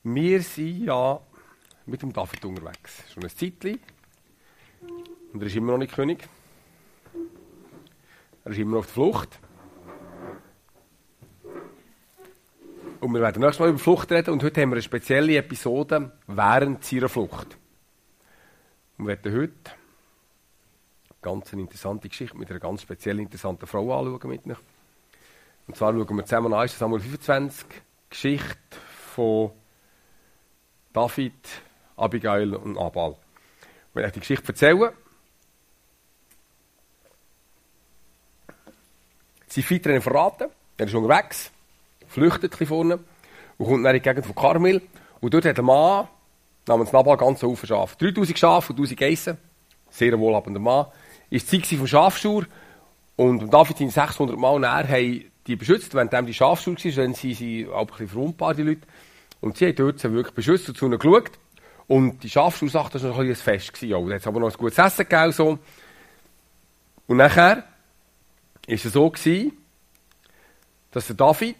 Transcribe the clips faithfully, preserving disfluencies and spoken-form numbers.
Wir sind ja mit dem David unterwegs. Schon ein Zeitchen. Und er ist immer noch nicht König. Er ist immer noch auf der Flucht. Und wir werden nächstes Mal über Flucht reden. Und heute haben wir eine spezielle Episode während seiner Flucht. Und wir werden heute eine ganz interessante Geschichte mit einer ganz speziell interessanten Frau anschauen mit euch. Und zwar schauen wir zusammen an erster Samuel fünfundzwanzig, Geschichte von David, Abigail und Nabal. Ich will euch die Geschichte erzählen. Sie Fitter haben verraten, er ist unterwegs, flüchtet ein bisschen vorne und kommt dann in die Gegend von Karmel. Und dort hat ein Mann namens Nabal ganz so viele Schafe. dreitausend Schafe und tausend Geissen. Sehr wohlhabender Mann. Ist die Zeit vom Schafschur. Und David sind sechshundert Mal näher, haben die beschützt, während die Schafschur war, dann sind sie auch ein bisschen verwundbar, die Leute. Und sie haben dort wirklich beschützt und zu ihnen geschaut. Und die Schafschur sagt, das war noch ein bisschen ein Fest gewesen. Da hat es aber noch ein gutes Essen gegeben. So. Und nachher war es so gewesen, dass der David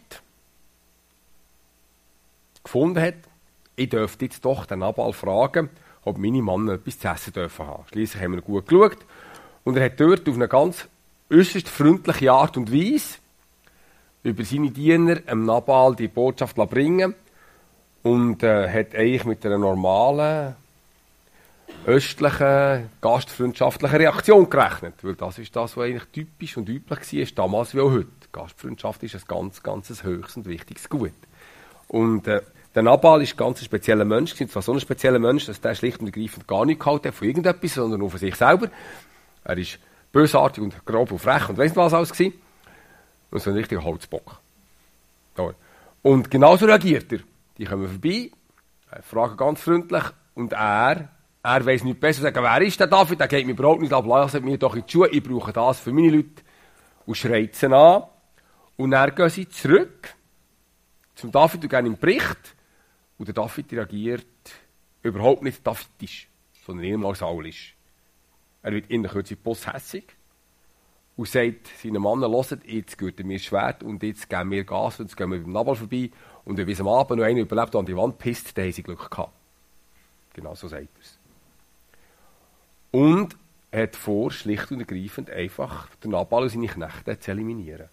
gefunden hat, ich dürfte jetzt doch den Nabal fragen, ob meine Männer etwas zu essen dürfen haben. Schliesslich haben wir gut geschaut. Und er hat dort auf eine ganz äußerst freundliche Art und Weise über seine Diener dem Nabal die Botschaft bringen und äh, hat eigentlich mit einer normalen, östlichen, gastfreundschaftlichen Reaktion gerechnet. Weil das ist das, was eigentlich typisch und üblich war, damals wie auch heute. Gastfreundschaft ist ein ganz, ganz höchst und wichtiges Gut. Und äh, der Nabal ist ein ganz spezieller Mensch, zwar so ein spezieller Mensch, dass der schlicht und ergreifend gar nicht gehalten hat von irgendetwas, sondern nur von sich selber. Er ist bösartig und grob und frech und weiss nicht was alles gewesen. Und so ein richtiger Holzbock. Und genauso reagiert er. Die kommen vorbei, fragen ganz freundlich und er, er weiss nicht besser, sagen, wer ist der David? Der geht mir überhaupt nicht ab, lasst mir doch in die Schuhe, ich brauche das für meine Leute. Und schreit sie an. Und dann gehen sie zurück zum David und geben ihm Bericht. Und der David reagiert überhaupt nicht davidisch, sondern eher saulisch. Er wird in der Kürze bosshässig und sagt seinen Mann, hört, jetzt gehört mir das Schwert und jetzt geben wir Gas und jetzt gehen wir mit dem Nabal vorbei. Und wenn am Abend noch einer überlebt und an die Wand pisst, dann haben sie Glück gehabt. Genau so sagt er es. Und er hat vor, schlicht und ergreifend einfach den Nabal und seine Knechte zu eliminieren.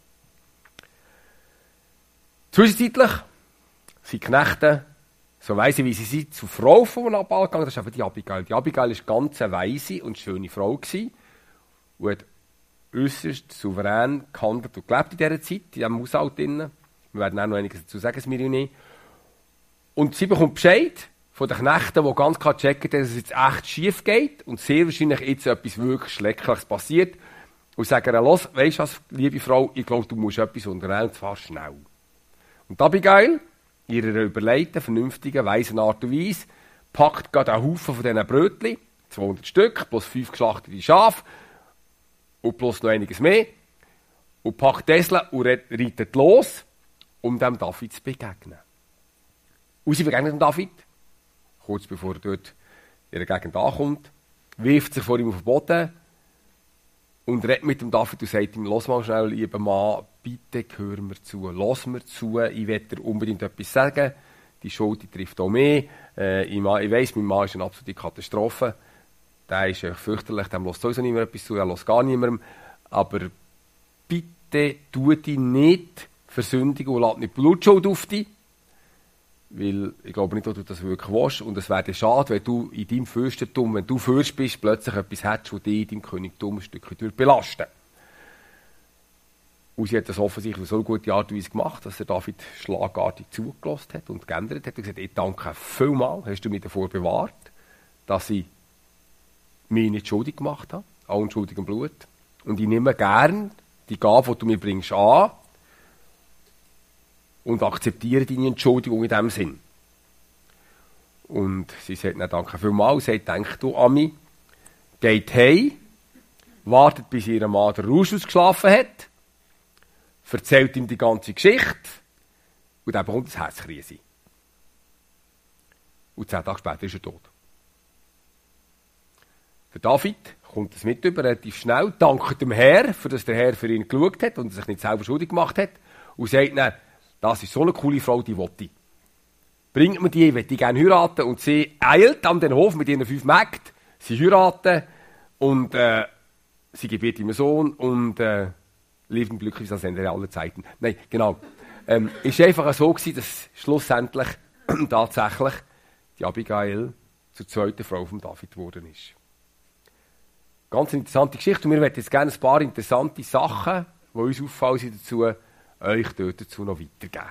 Zwischenzeitlich sind die Knechte, so weise wie sie sind, zur Frau von Nabal gegangen. Das ist einfach die Abigail. Die Abigail war eine ganz weise und schöne Frau gewesen und hat äußerst souverän gehandelt und gelebt in dieser Zeit, in diesem Haushalt drinnen. Wir werden auch noch einiges dazu sagen, das Mirjane. Und sie bekommt Bescheid von den Knechten, die ganz klar checken, dass es jetzt echt schief geht und sehr wahrscheinlich jetzt etwas wirklich Schreckliches passiert. Und sagen ihr, los, weisst du was, liebe Frau, ich glaube, du musst etwas unternehmen, und zwar schnell. Und Abigail, in ihrer überlegten, vernünftigen, weisen Art und Weise, packt gerade einen Haufen von diesen Brötchen, zweihundert Stück, plus fünf geschlachtete Schafe und plus noch einiges mehr, und packt Tesla und reitet los, um dem David zu begegnen. Und sie begegnet dem David, kurz bevor er dort in der Gegend ankommt, wirft sich vor ihm auf den Boden und redet mit dem David und sagt ihm, lass mal schnell, lieber Mann, bitte hör mir zu, lass mir zu, ich will dir unbedingt etwas sagen, die Schuld die trifft auch mich, äh, ich, ich weiss, mein Mann ist eine absolute Katastrophe, der ist äh, fürchterlich, dem lässt sowieso niemand etwas zu, er lässt gar niemandem, aber bitte tu dich nicht versündigen und lass nicht Blutschuld auf dich, weil ich glaube nicht, dass du das wirklich willst und es wäre schade, wenn du in deinem Fürstentum, wenn du Fürst bist, plötzlich etwas hättest, das dich in deinem Königtum ein Stückchen belasten. Und sie hat das offensichtlich auf so eine gute Art und Weise gemacht, dass er David schlagartig zugelassen hat und geändert hat und gesagt, ich danke vielmals, hast du mich davor bewahrt, dass ich mich nicht schuldig gemacht habe, an unschuldigem Blut. Und ich nehme gern die Gabe, die du mir bringst, an und akzeptiere deine Entschuldigung in diesem Sinn. Und sie sagt, na, danke vielmals, sie sagt, denk du an mich, geht heim, wartet, bis ihr Mann den Rausch ausgeschlafen hat, erzählt ihm die ganze Geschichte und dann bekommt eine Herzkrise. Und zehn Tage später ist er tot. Der David kommt das mit über, relativ schnell, dankt dem Herr, für dass der Herr für ihn geschaut hat und sich nicht selber schuldig gemacht hat und sagt, nein, das ist so eine coole Frau, die will ich. bringt mir die, ich will die gerne heiraten. Und sie eilt an den Hof mit ihren fünf Mägden. Sie heiraten und äh, sie gebärt ihm einen Sohn und äh, lebt glücklich das Ende aller Zeiten. Nein, genau. Ähm, es war einfach so gewesen, dass schlussendlich tatsächlich die Abigail zur zweiten Frau von David geworden ist. Ganz interessante Geschichte. Und wir möchten jetzt gerne ein paar interessante Sachen, die uns auffallen sind dazu, euch dort dazu noch weitergeben.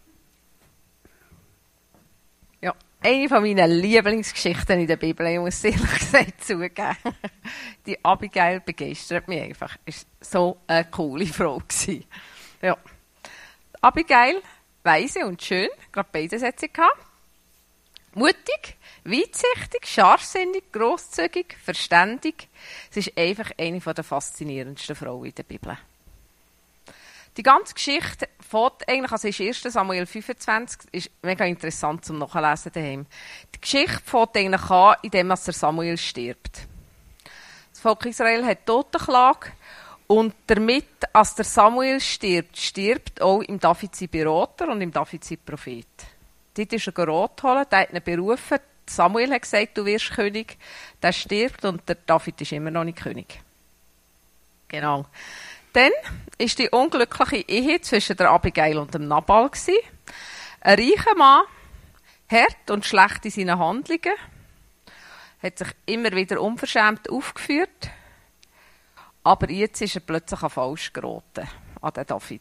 Ja, eine von meinen Lieblingsgeschichten in der Bibel, ich muss ehrlich gesagt zugeben. Die Abigail begeistert mich einfach. Es war so eine coole Frau gewesen. Ja. Abigail, weise und schön, gerade beides hat sie gehabt. Mutig, weitsichtig, scharfsinnig, grosszügig, verständig. Sie ist einfach eine der faszinierendsten Frauen in der Bibel. Die ganze Geschichte fängt eigentlich, also ist erster Samuel fünfundzwanzig, ist mega interessant zum Nachlesen daheim. Die Geschichte fängt eigentlich an, indem der Samuel stirbt. Das Volk Israel hat Totenklage und damit, als der Samuel stirbt, stirbt auch im David sein Berater und im David sein Prophet. Dort ist er Rat holen, der hat ihn berufen. Samuel hat gesagt, du wirst König. Der stirbt und der David ist immer noch nicht König. Genau. Dann war die unglückliche Ehe zwischen der Abigail und dem Nabal. Ein reicher Mann, hart und schlecht in seinen Handlungen, hat sich immer wieder unverschämt aufgeführt, aber jetzt ist er plötzlich falsch geraten an den David.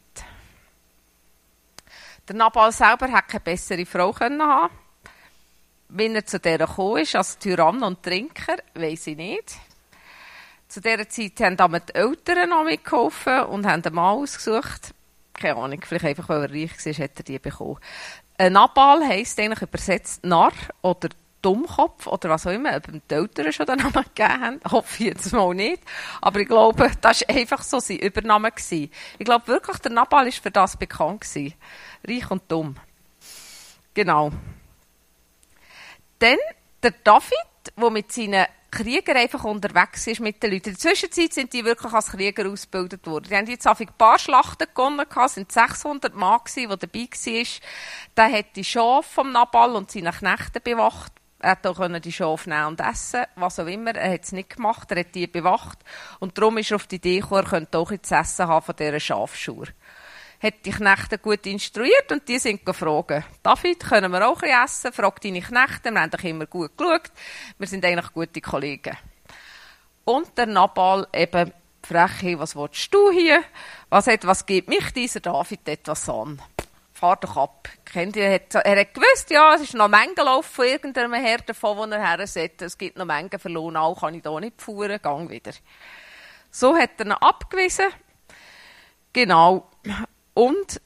Der Nabal selber hat keine bessere Frau haben. Wie er zu dieser gekommen ist, als Tyrann und Trinker, weiss ich nicht. Zu dieser Zeit haben aber die Eltern noch mitgeholfen und haben einen Mann ausgesucht. Keine Ahnung, vielleicht einfach, weil er reich war, hat er die bekommen. Ein Nabal heisst eigentlich übersetzt Narr oder Dummkopf oder was auch immer, ob ihm die Eltern schon den Namen gegeben haben. Hoffe ich jetzt mal nicht. Aber ich glaube, das war einfach so sein Übername gewesen. Ich glaube wirklich, der Nabal war für das bekannt gewesen. Reich und dumm. Genau. Dann der David, der mit seinen Kriegern einfach unterwegs ist mit den Leuten. In der Zwischenzeit sind die wirklich als Krieger ausgebildet worden. Die haben jetzt ein paar Schlachten gewonnen, es sind sechshundert Mann gewesen, die dabei waren. Der hat die Schafe vom Nabal und seine Knechte bewacht. Er hat auch die Schafe nehmen und essen, was auch immer. Er hat es nicht gemacht, er hat die bewacht. Und darum ist er auf die Idee gekommen, er könnte auch jetzt Essen haben von dieser Schafschur. Hat die Knechte gut instruiert und die sind gefragt. David, können wir auch ein essen? Frag deine Knechte, wir haben dich immer gut geschaut. Wir sind eigentlich gute Kollegen. Und der Nabal eben, Freche, was willst du hier? Was, hat, was gibt mich dieser David etwas an? Fahr doch ab. Kennt ihr, er hat, er hat gewusst, ja, es ist noch Mengenlauf von irgendeinem Herr davon, wo er her sollte. Es gibt noch Mengen verloren, auch kann ich da nicht fahren, gang wieder. So hat er ihn abgewiesen. Genau. Und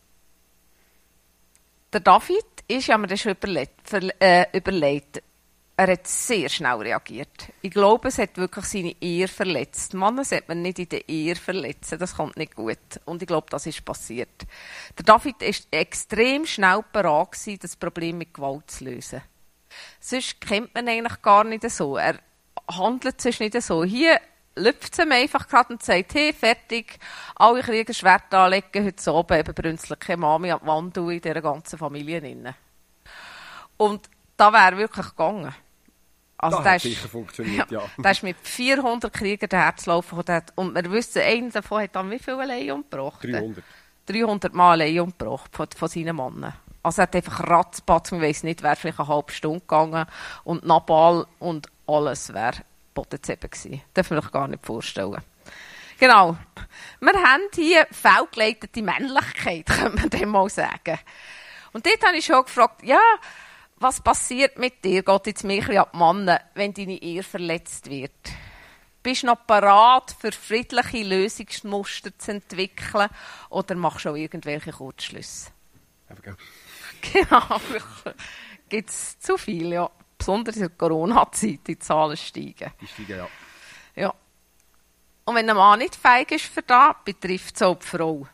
der David ist, ja, mir das schon überlegt, ver, äh, überlegt, er hat sehr schnell reagiert. Ich glaube, es hat wirklich seine Ehre verletzt. Männer sollte man nicht in der Ehre verletzen, das kommt nicht gut. Und ich glaube, das ist passiert. Der David war extrem schnell bereit gewesen, das Problem mit Gewalt zu lösen. Sonst kennt man eigentlich gar nicht so. Er handelt sonst nicht so. Hier lüpft es ihm einfach gerade und sagt, hey, fertig, alle Krieger Schwert anlegen, heute Abend eben brünzliche Mami an die Wand in dieser ganzen Familie drin. Und da wäre wirklich gegangen. Also das hat ist, sicher funktioniert, ja. ja. Der ist mit vierhundert Kriegern daherzulaufen und wir wissen, einer davon hat dann wie viele Leih umgebracht? dreihundert. dreihundert Mal Leih umgebracht von, von seinen Männern. Also er hat einfach ratzpatz, man weiss nicht, wäre vielleicht eine halbe Stunde gegangen und Nabal und alles wäre Boden zu eben gewesen. Das darf man sich gar nicht vorstellen. Genau. Wir haben hier fehlgeleitete Männlichkeit, könnte man dem mal sagen. Und dort habe ich schon gefragt, ja, was passiert mit dir, geht jetzt mehr an die Männer, wenn deine Ehre verletzt wird? Bist du noch bereit, für friedliche Lösungsmuster zu entwickeln oder machst du auch irgendwelche Kurzschlüsse? Genau. Gibt es zu viel, ja. Besonders in der Corona-Zeit, die Zahlen steigen. Die steigen, ja. Ja. Und wenn ein Mann nicht fähig ist für das, betrifft es auch die Frau.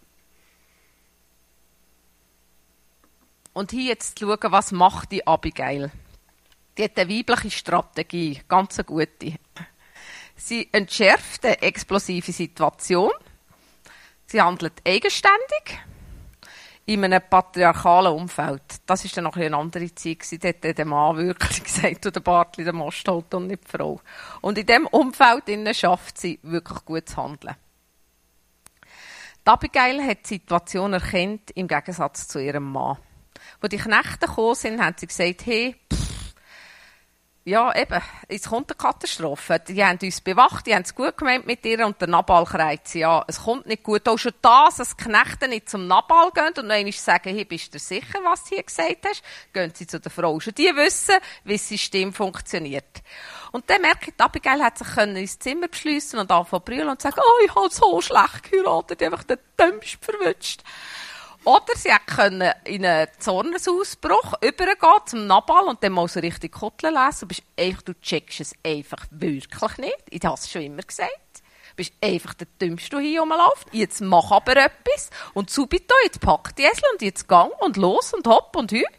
Und hier jetzt zu schauen, was macht die Abigail? Die hat eine weibliche Strategie, ganz eine gute. Sie entschärft eine explosive Situation. Sie handelt eigenständig. in einem patriarchalen Umfeld. Das war dann noch eine andere Zeit gewesen. Da hat der Mann wirklich gesagt, du, der Bartli, der Most holt und nicht die Frau. Und in diesem Umfeld innen schafft sie wirklich gut zu handeln. Die Abigail hat die Situation erkannt, im Gegensatz zu ihrem Mann. Als die Knechte gekommen sind, haben sie gesagt, hey, pff, ja, eben, es kommt eine Katastrophe. Die haben uns bewacht, die haben es gut gemeint mit ihr und der Nabal kreit sie an. Es kommt nicht gut. Auch schon das, dass die Knechte nicht zum Nabal gehen und noch einmal sagen, hey, bist du sicher, was du hier gesagt hast? Gehen sie zu der Frau. Schon die wissen, wie das System funktioniert. Und dann merke ich, die Abigail hat sich ins Zimmer beschliessen und anfangen zu brüllen und sagen, oh, ich habe so schlecht geheiratet, ich habe einfach den Dümmsten verwünscht. Oder sie können in einen Zornesausbruch übergehen zum Nabal und dann mal so richtig Kotteln lesen. Du, bist einfach, du checkst es einfach wirklich nicht. Ich habe es schon immer gesagt. Du bist einfach der Dümmste, der hier rumläuft. Jetzt mach aber etwas. Und subito, jetzt pack die Esel und jetzt gang und los und hopp und hü.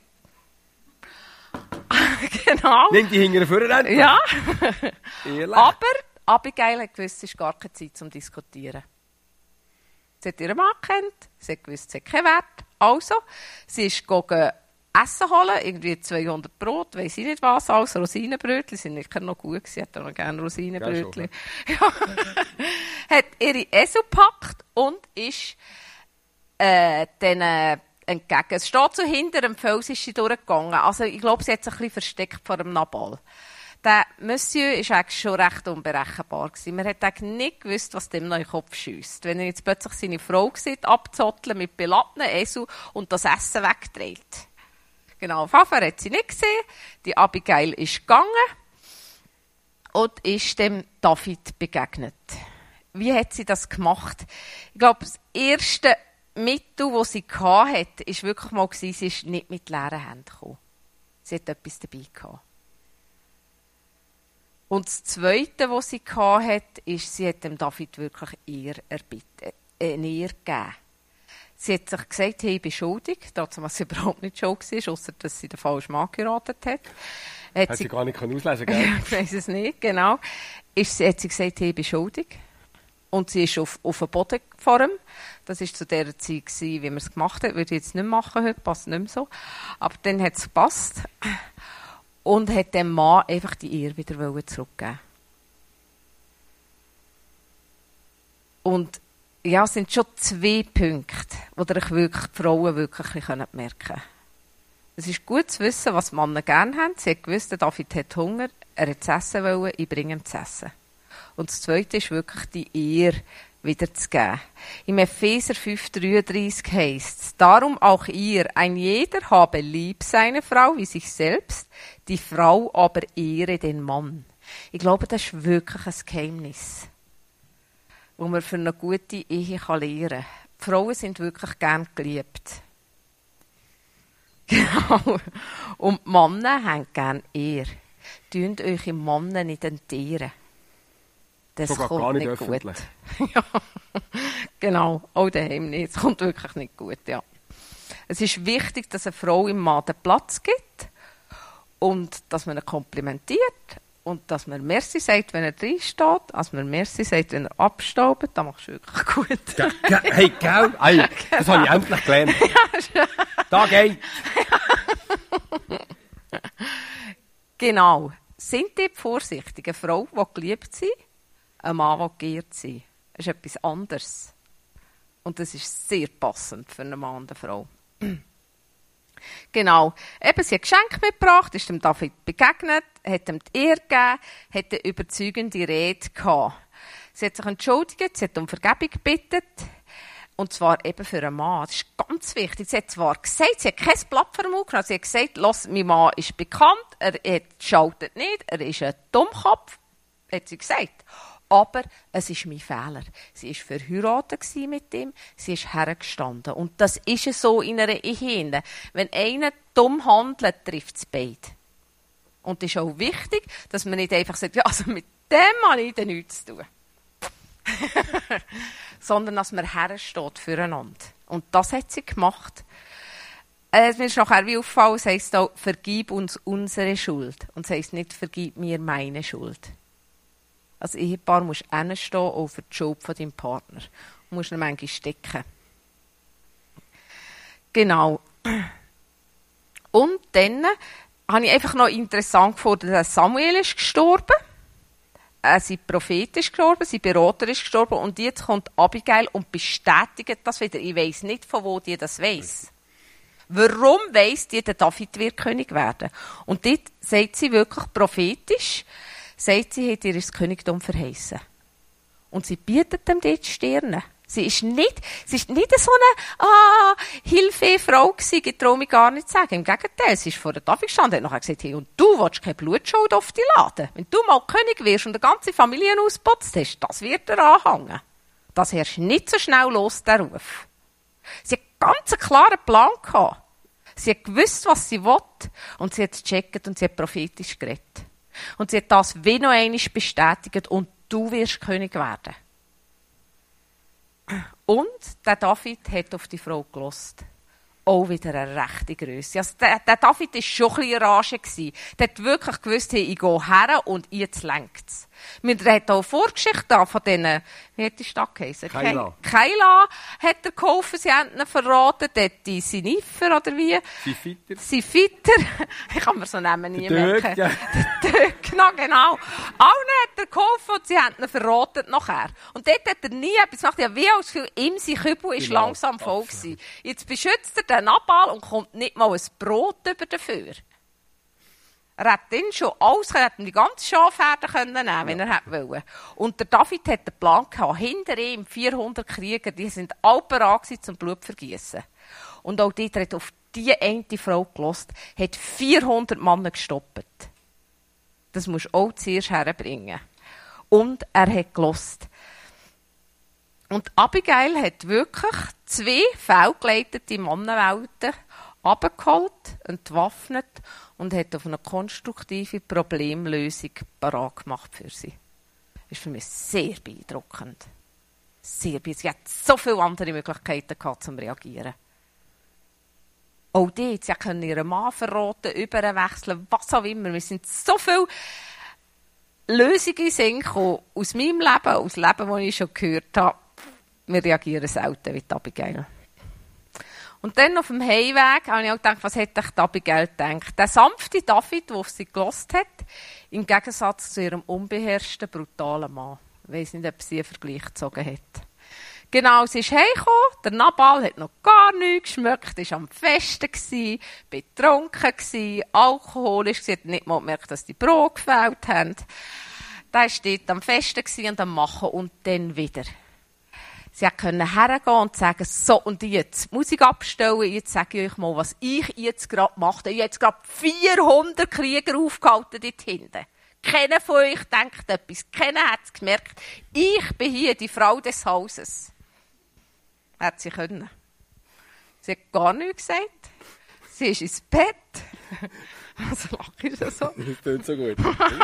Genau. Nimm die hingere Führer. Ja. Aber Abigail hat gewusst, es ist gar keine Zeit zum Diskutieren. Sie hat ihren Mann gekannt, sie hat gewusst, sie hat keinen Wert. Also, sie ist gegangen Essen holen, irgendwie zweihundert Brot, weiss ich nicht was, alles Rosinenbrötchen, sind nicht noch gut gewesen, sie hat auch noch gerne Rosinenbrötchen. Ja, hat ihre Esel gepackt und ist äh, dann äh, entgegen. Es steht so hinter dem Fels, ist sie durchgegangen. Also, ich glaube, sie hat sich ein bisschen versteckt vor dem Nabal. Der Monsieur war eigentlich schon recht unberechenbar gewesen. Man hat eigentlich nicht gewusst, was dem noch in den Kopf schiesst. Wenn er jetzt plötzlich seine Frau sieht, abzotteln mit beladenen Esel und das Essen wegdreht. Genau, Pfaffer hat sie nicht gesehen. Die Abigail ist gegangen und ist dem David begegnet. Wie hat sie das gemacht? Ich glaube, das erste Mittel, das sie hatte, war wirklich mal, sie ist nicht mit leeren Händen gekommen. Sie hat etwas dabei gehabt. Und das Zweite, was sie hatte, ist, sie hat dem David wirklich Ehr erbitten, äh, Ehr gegeben. Sie hat sich gesagt, hey, ich bin schuldig, dazu, was sie überhaupt nicht schuld war, ausser dass sie den falschen Mann geheiratet hat. Hat, hat sie, sie gar nicht auslesen können, gell? Ich weiss es nicht, genau. Ist, sie, hat sie gesagt, hey, ich bin schuldig. Und sie ist auf, auf den Boden gefahren. Das war zu der Zeit, wie man es gemacht hat. Würde ich jetzt nicht machen heute, passt nicht mehr so. Aber dann hat es gepasst. Und hat dem Mann einfach die Ehre wieder zurückgeben. Und ja, es sind schon zwei Punkte, wo euch wirklich die Frauen wirklich merken können. Es ist gut zu wissen, was die Männer gerne haben. Sie hat gewusst, David hat Hunger, er hat zu essen wollen, ich bringe ihm zu essen. Und das Zweite ist wirklich die Ehre wiederzugeben. Im Epheser fünf dreiunddreißig heisst es, darum auch ihr, ein jeder habe lieb seine Frau wie sich selbst, die Frau aber ehre den Mann. Ich glaube, das ist wirklich ein Geheimnis, wo man für eine gute Ehe lernen kann. Die Frauen sind wirklich gern geliebt. Genau. Und die Männer haben gern Ehre. Tönt euch im Männer nicht entehren. Das sogar kommt gar nicht, nicht öffentlich. Gut. Ja, genau. Auch daheim nicht. Es kommt wirklich nicht gut, ja. Es ist wichtig, dass eine Frau im Mann den Platz gibt und dass man ihn komplimentiert und dass man Merci sagt, wenn er drin steht, dass man Merci sagt, wenn er abstaubt. Das machst du wirklich gut. Ge ge hey, gell? Hey, das habe ich endlich gelernt. Da geht. Genau. Sind die vorsichtig? Eine Frau, die geliebt sie, ein Mann, der geehrt sie. Das ist etwas anderes. Und das ist sehr passend für einen Mann und eine Frau. Genau. Eben, sie hat Geschenke mitgebracht, ist dem David begegnet, hat ihm die Ehre gegeben, hat eine überzeugende Rede gehabt. Sie hat sich entschuldigt, sie hat um Vergebung gebeten. Und zwar eben für einen Mann. Das ist ganz wichtig. Sie hat zwar gesagt, sie hat kein Blatt vor dem Mund genommen. Sie hat gesagt, los, mein Mann ist bekannt, er hat, schaltet nicht, er ist ein Dummkopf, hat sie gesagt. Aber es ist mein Fehler. Sie war verheiratet mit ihm, sie ist hergestanden. Und das ist es so in einer Ehe. Wenn einer dumm handelt, trifft es beide. Und es ist auch wichtig, dass man nicht einfach sagt, ja, also mit dem habe ich dann nichts zu tun. Sondern dass man hersteht füreinander. Und das hat sie gemacht. Äh, mir ist nachher wie auffallen, es heisst auch, vergib uns unsere Schuld. Und es heisst nicht, vergib mir meine Schuld. Als Ehepaar musst du hinstehen, auch für die Schuld von deinem Partner. Du musst ihn manchmal stecken. Genau. Und dann habe ich einfach noch interessant gefunden, dass Samuel ist gestorben. Äh, sein Prophet ist gestorben, sein Berater ist gestorben und jetzt kommt Abigail und bestätigt das wieder. Ich weiss nicht, von wo die das weiss. Warum weiss die, der David wird König werden? Und dort sagt sie wirklich prophetisch, sagt sie, hat ihr das Königdom verheißen. Und sie bietet ihm dort Stirne. Sie ist nicht, sie ist nicht so eine, ah, Hilfefrau gewesen, ich traue mich gar nicht zu sagen. Im Gegenteil, sie ist vor der Tafel gestanden und hat nachher gesagt, hey, und du willst keine Blutschuld auf dich laden. Wenn du mal König wirst und eine ganze Familie ausputzt hast, das wird dir anhängen. Das herrscht nicht so schnell los, der Ruf. Sie hat ganz einen klaren Plan gehabt. Sie hat gewusst, was sie will. Und sie hat es gecheckt und sie hat prophetisch geredet. Und sie hat das wie noch einmal bestätigt und du wirst König werden. Und der David hat auf die Frau gehört. Auch wieder eine rechte Grösse. Also der, der David war schon ein bisschen in Rage. Der hat wirklich gewusst, hey, ich gehe her und jetzt lenkt es. Wir haben auch eine Vorgeschichte von denen, wie hat die Stadt geheißen? Keila. Keila hat er geholfen, sie haben ihn verraten. Dort die Sinifer oder wie? Sifiter. Sifiter. Ich kann mir so Namen nie Dök, merken. ja. Dök, genau, genau. Allen hat er geholfen und sie haben ihn verraten nachher. Und dort hat er nie etwas gemacht. Ja, wie als Gefühl, ihm sein Kübel ist Genau. langsam voll gewesen. Jetzt beschützt er den Nabal und kommt nicht mal ein Brot über dafür. Er hätte ihn schon alles, er hätte die ganze Schafherde können nehmen, ja. Wenn er hätte wollen. Und der David hat den Plan gehabt, hinter ihm vierhundert Krieger, die sind alle bereit gewesen zum Blutvergießen. Und auch dort hat auf die eine Frau gelost, hat vierhundert Männer gestoppt. Das musst du auch zuerst herbringen. Und er hat gelost. Und Abigail hat wirklich zwei fehlgeleitete Mannenwelten abgeholt, entwaffnet und hat auf eine konstruktive Problemlösung parat gemacht für sie. Das ist für mich sehr beeindruckend. Sehr beeindruckend. Sie hat so viele andere Möglichkeiten gehabt, zum Reagieren. Auch dort, sie können ihren Mann verraten, überwechseln, was auch immer. Wir sind so viele Lösungen sind gekommen, aus meinem Leben, aus dem Leben, das ich schon gehört habe. Wir reagieren selten wie die Abigail. Und dann auf dem Heimweg habe ich auch gedacht, was hätte ich die Abigail gedacht? Der sanfte David, der auf sie gehört hat, im Gegensatz zu ihrem unbeherrschten, brutalen Mann. Ich weiss nicht, ob sie einen Vergleich gezogen hat. Genau, sie ist heimgekommen, der Nabal hat noch gar nichts geschmeckt, war am Festen, gewesen, betrunken, gewesen, alkoholisch, sie hat nicht mal gemerkt, dass die Brot gefällt haben. Da war dort am Festen gewesen und am Machen und dann wieder. Sie konnte hergehen und sagen, so, und jetzt Musik abstellen, jetzt sage ich euch mal, was ich jetzt gerade mache. Ich habe jetzt gerade vierhundert Krieger aufgehalten dort hinten. Keiner von euch denkt etwas, keiner hat es gemerkt. Ich bin hier die Frau des Hauses. Hat sie können. Sie hat gar nichts gesagt. Sie ist ins Bett. Also lache ich so. Das klingt so gut.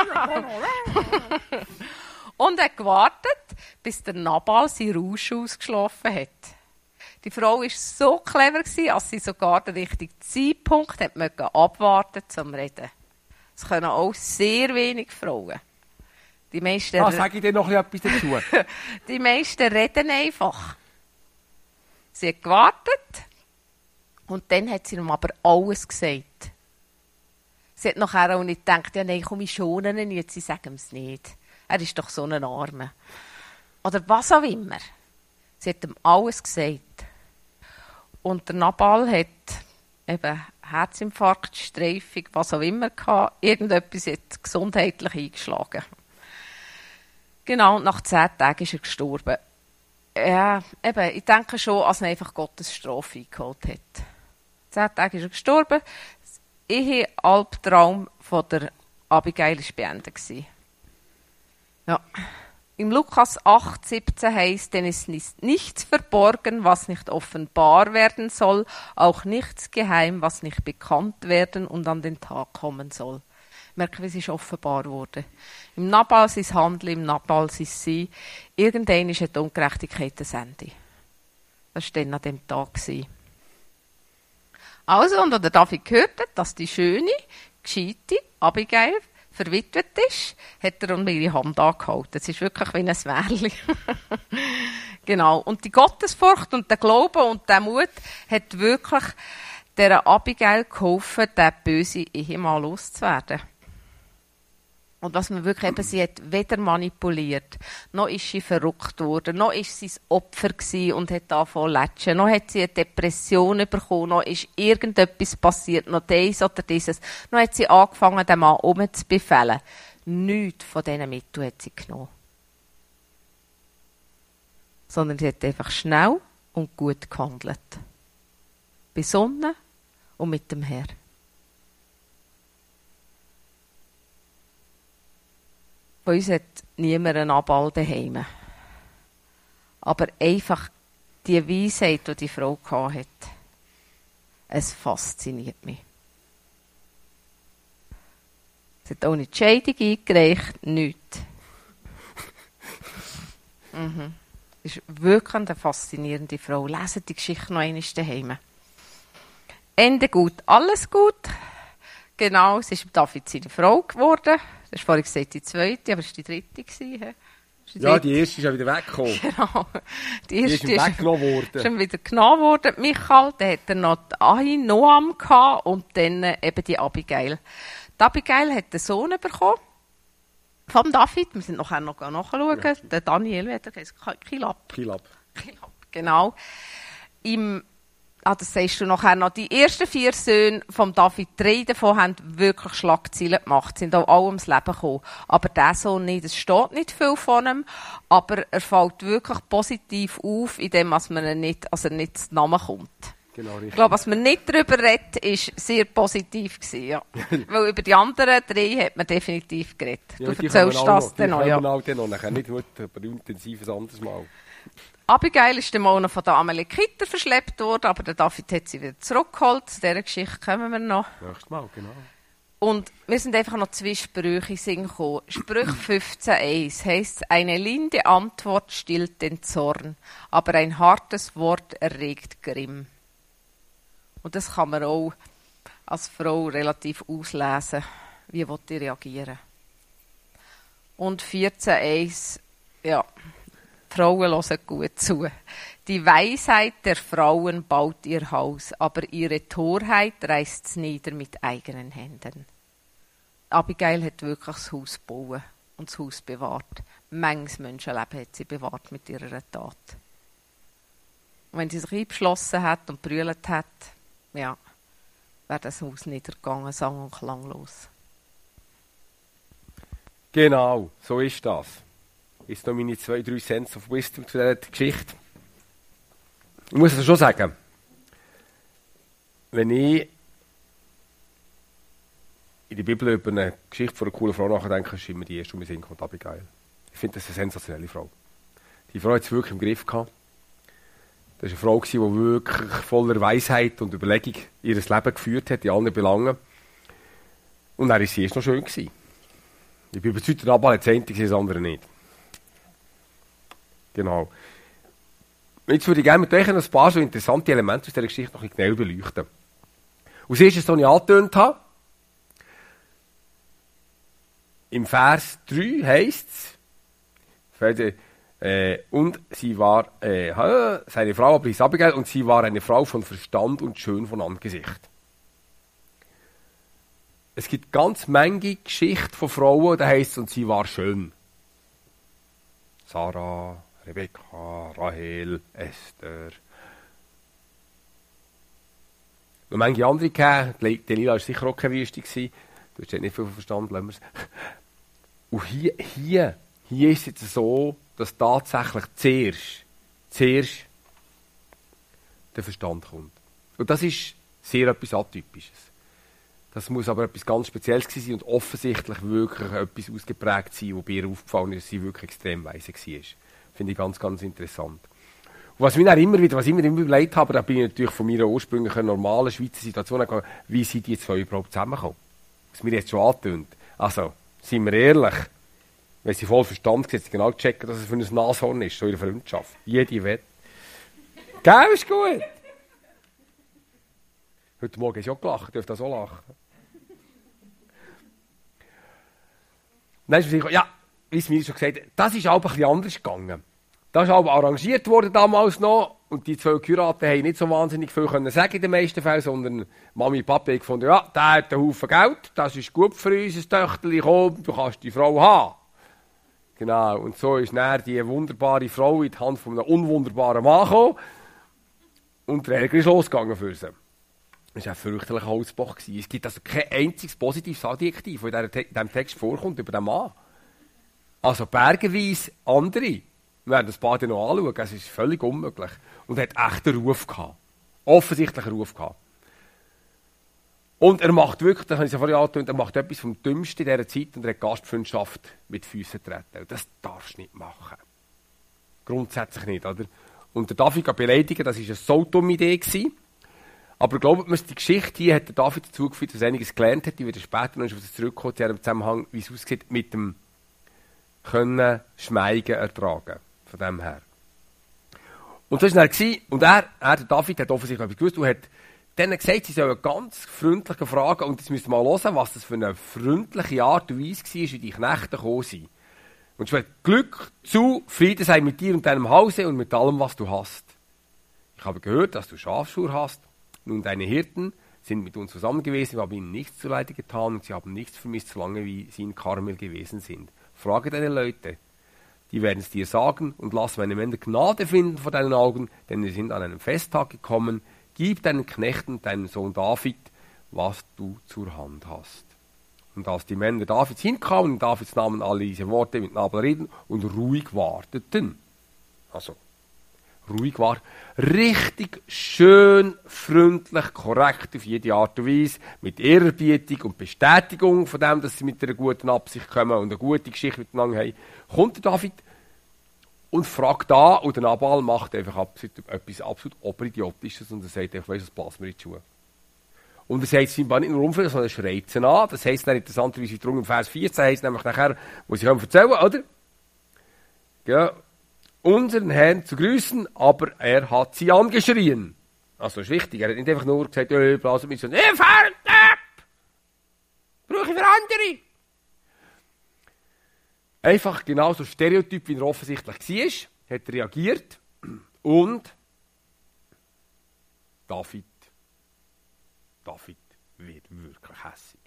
Und hat gewartet, bis der Nabal seinen Rausch ausgeschlafen hat. Die Frau war so clever, dass sie sogar den richtigen Zeitpunkt hat abwarten zum Reden. Das können auch sehr wenig Frauen. Die meisten, ah, sage ich dir noch etwas dazu? Die meisten reden einfach. Sie hat gewartet und dann hat sie ihm aber alles gesagt. Sie hat nachher auch nicht gedacht, ja nein, komm, ich schone ihn jetzt, sie sagen es nicht. Er ist doch so ein Armer. Oder was auch immer. Sie hat ihm alles gesagt. Und der Nabal hat eben Herzinfarkt, Streifung, was auch immer gehabt. Irgendetwas hat gesundheitlich eingeschlagen. Genau, und nach zehn Tagen ist er gestorben. Ja, eben, ich denke schon, dass er einfach Gottes Strafe eingeholt hat. Zehn Tage ist er gestorben. Das Ehe-Albtraum von der Abigail war beendet. Ja. Im Lukas acht siebzehn heißt, denn es ist nichts verborgen, was nicht offenbar werden soll, auch nichts geheim, was nicht bekannt werden und an den Tag kommen soll. Merken wir, es ist offenbar wurde. Im Nabal sein Handeln, im Nabal sein Sein. Irgendwann ist die Ungerechtigkeit das Ende. Das war dann an dem Tag. Also, und der David gehört, dass die schöne, gescheite Abigail verwitwet ist, hat er um ihre Hand angehalten. Es ist wirklich wie ein Märchen. Genau. Und die Gottesfurcht und der Glaube und der Mut hat wirklich dieser Abigail geholfen, den bösen Ehemann loszuwerden. Und was man wirklich eben, sie hat weder manipuliert, noch ist sie verrückt worden, noch ist sie das Opfer gewesen und hat angefangen zu lätschen, noch hat sie eine Depression bekommen, noch ist irgendetwas passiert, noch dies oder dieses, noch hat sie angefangen, den Mann umzubefehlen. Nichts von diesen Mitteln hat sie genommen. Sondern sie hat einfach schnell und gut gehandelt. Besonnen und mit dem Herrn. Bei uns hat niemand einen Nabal daheim. Aber einfach die Weisheit, die die Frau hatte, es fasziniert mich. Sie hat auch nicht die Scheidung eingereicht, nichts. mhm. Das ist wirklich eine faszinierende Frau. Leset die Geschichte noch einmal daheim. Ende gut, alles gut. Genau, es ist David seine Frau geworden. Das ist vorhin gesagt, die zweite, aber es war die dritte. Die ja, die erste ist ja wieder weggekommen. Genau. Die erste die ist weggenommen worden. Ist schon wieder genommen worden. Michael, dann hat er noch die Ahinoam gehabt und dann eben die Abigail. Die Abigail hat einen Sohn bekommen. Vom David. Wir sind nachher noch nachschauen. Ja. Der Daniel, wie hat er gesagt? Kilab. Kilab. Kilab, genau. Im Ah, das sagst du nachher noch. Die ersten vier Söhne vom David, drei davon haben wirklich Schlagzeilen gemacht, sind auch alle ums Leben gekommen. Aber der Sohn nicht. Es steht nicht viel von ihm, aber er fällt wirklich positiv auf, indem man ihn nicht, also nicht zu Namen kommt. Genau, richtig. Ich glaube, was man nicht darüber redet, ist sehr positiv gewesen, ja. Weil über die anderen drei hat man definitiv geredet. Ja, du erzählst das dann noch, ja. Genau, dann noch. Nachher nicht heute, aber intensiv ein anderes Mal. Abigail ist dem auch noch von der Amalekiter verschleppt worden, aber der David hat sie wieder zurückgeholt. Zu dieser Geschichte kommen wir noch. Nächstes Mal, genau. Und wir sind einfach noch zwei Sprüche in Sinn gekommen. Sprüch fünfzehn eins heisst, eine linde Antwort stillt den Zorn, aber ein hartes Wort erregt Grimm. Und das kann man auch als Frau relativ auslesen. Wie will ich reagieren? Und vierzehn eins, ja... Frauen hören gut zu. Die Weisheit der Frauen baut ihr Haus, aber ihre Torheit reißt es nieder mit eigenen Händen. Abigail hat wirklich das Haus gebaut und das Haus bewahrt. Manches Menschenleben hat sie bewahrt mit ihrer Tat. Und wenn sie sich eingeschlossen hat und brüllt hat, ja, wäre das Haus niedergegangen, sang- und klanglos. Genau, so ist das. Ist noch meine zwei, drei Cents of Wisdom zu dieser Geschichte. Ich muss also schon sagen, wenn ich in der Bibel über eine Geschichte von einer coolen Frau nachdenke, ist immer die erste, die mir kommt, Abigail. Ich finde das eine sensationelle Frau. Die Frau hat es wirklich im Griff gehabt. Das war eine Frau, die wirklich voller Weisheit und Überlegung ihr Leben geführt hat, in allen Belangen. Und dann war sie erst noch schön gewesen. Ich bin überzeugt, der Nabal hat das eine, das andere nicht. Genau. Jetzt würde ich gerne mit euch ein paar so interessante Elemente aus dieser Geschichte noch ein bisschen genauer beleuchten. Als erstes, was ich angetönt habe, im Vers drei heisst es, äh, und sie war, äh, seine Frau aber hieß Abigail, und sie war eine Frau von Verstand und schön von Angesicht. Es gibt ganz Menge Geschichten von Frauen, da heisst es, und sie war schön. Sarah, Rebekka, Rahel, Esther. Noch manche andere gegeben. Delila war sicher auch keine Wüste. Du hast nicht viel verstanden, lassen wir es. Und hier, hier, hier ist es jetzt so, dass tatsächlich zuerst, zuerst der Verstand kommt. Und das ist sehr etwas Atypisches. Das muss aber etwas ganz Spezielles sein und offensichtlich wirklich etwas ausgeprägt sein, wo bei ihr aufgefallen ist, dass sie wirklich extrem weise war. Finde ich ganz, ganz interessant. Und was mir immer wieder, was ich mir immer überlegt habe, da bin ich natürlich von meiner ursprünglichen normalen Schweizer Situation gegangen, wie sind die zwei überhaupt zusammengekommen? Was mir jetzt schon angetönt. Also, seien wir ehrlich, wenn sie voll Verstand gesetzt, genau checken, dass es für ein Nashorn ist, so ihre Freundschaft. Jede Wette. Gell, ist gut. Heute Morgen ist ja auch gelacht, dürft das auch lachen. dann ist mir ja, wie es mir schon gesagt hat, das ist auch ein bisschen anders gegangen. Das ist aber arrangiert worden damals noch und die zwei Kuraten haben nicht so wahnsinnig viel können sagen in den meisten Fällen, sondern Mami und Papi haben gefunden, ja, der hat einen Haufen Geld, das ist gut für uns, ein Töchterchen, komm, du kannst die Frau haben. Genau, und so ist dann die wunderbare Frau in die Hand von einem unwunderbaren Mann gekommen und der Ärger ist losgegangen für sie. Das war ein fürchterlicher Holzbock. Es gibt also kein einziges positives Adjektiv, das in diesem Text vorkommt über den Mann. Also bergenweise andere. Wir werden das Bad noch anschauen, es ist völlig unmöglich. Und er hat echt einen Ruf gehabt. Offensichtlich einen Ruf gehabt. Und er macht wirklich, das habe ich ja vorhin angetönt, er macht etwas vom Dümmsten in dieser Zeit und er hat Gastfreundschaft mit Füßen treten. Das darfst du nicht machen. Grundsätzlich nicht, oder? Und der David beleidigen, das war eine so dumme Idee gewesen. Aber glaubt mir, die Geschichte hier hat der David dazu geführt, dass er einiges gelernt hat. Ich werde später noch auf das zurückkommen, in einem Zusammenhang, wie es aussieht, mit dem Können Schmeigen ertragen. Von dem her. Und das war dann, und er, er, der David, hat offensichtlich etwas gewusst und hat denen gesagt, sie sollen ganz freundliche Fragen, und jetzt müsst ihr mal hören, was das für eine freundliche Art und Weise war, wie die Knechte gekommen sind. Und es Glück zu, Friede sei mit dir und deinem Hause und mit allem, was du hast. Ich habe gehört, dass du Schafschuhe hast. Nun, deine Hirten sind mit uns zusammen gewesen, wir haben ihnen nichts zuleide getan und sie haben nichts vermisst, solange wie sie in Karmel gewesen sind. Frage deine Leute, die werden es dir sagen, und lass meine Männer Gnade finden vor deinen Augen, denn wir sind an einem Festtag gekommen. Gib deinen Knechten, deinen Sohn David, was du zur Hand hast. Und als die Männer Davids hinkamen, in Davids Namen alle diese Worte mit Nabal reden und ruhig warteten. Also, ruhig war, richtig schön, freundlich, korrekt auf jede Art und Weise, mit Ehrerbietung und Bestätigung von dem, dass sie mit einer guten Absicht kommen und eine gute Geschichte miteinander haben, kommt der David und fragt da, und der Nabal macht einfach absolut, etwas absolut Oberidiotisches und er sagt einfach, weißt du, das passt mir in die Schuhe. Und er sagt scheinbar nicht nur umfüllen, sondern er schreit sie an. Das heisst dann interessanterweise drum im Vers vierzehn, heisst nämlich nachher, wo sie erzählen können, oder? Ja. Unseren Herrn zu grüßen, aber er hat sie angeschrien. Also, das ist wichtig. Er hat nicht einfach nur gesagt, äh, blasen mich so, äh, fahrt ab! Brauche ich für andere? Einfach genauso Stereotyp, wie er offensichtlich war, hat reagiert und David, David wird wirklich hässig.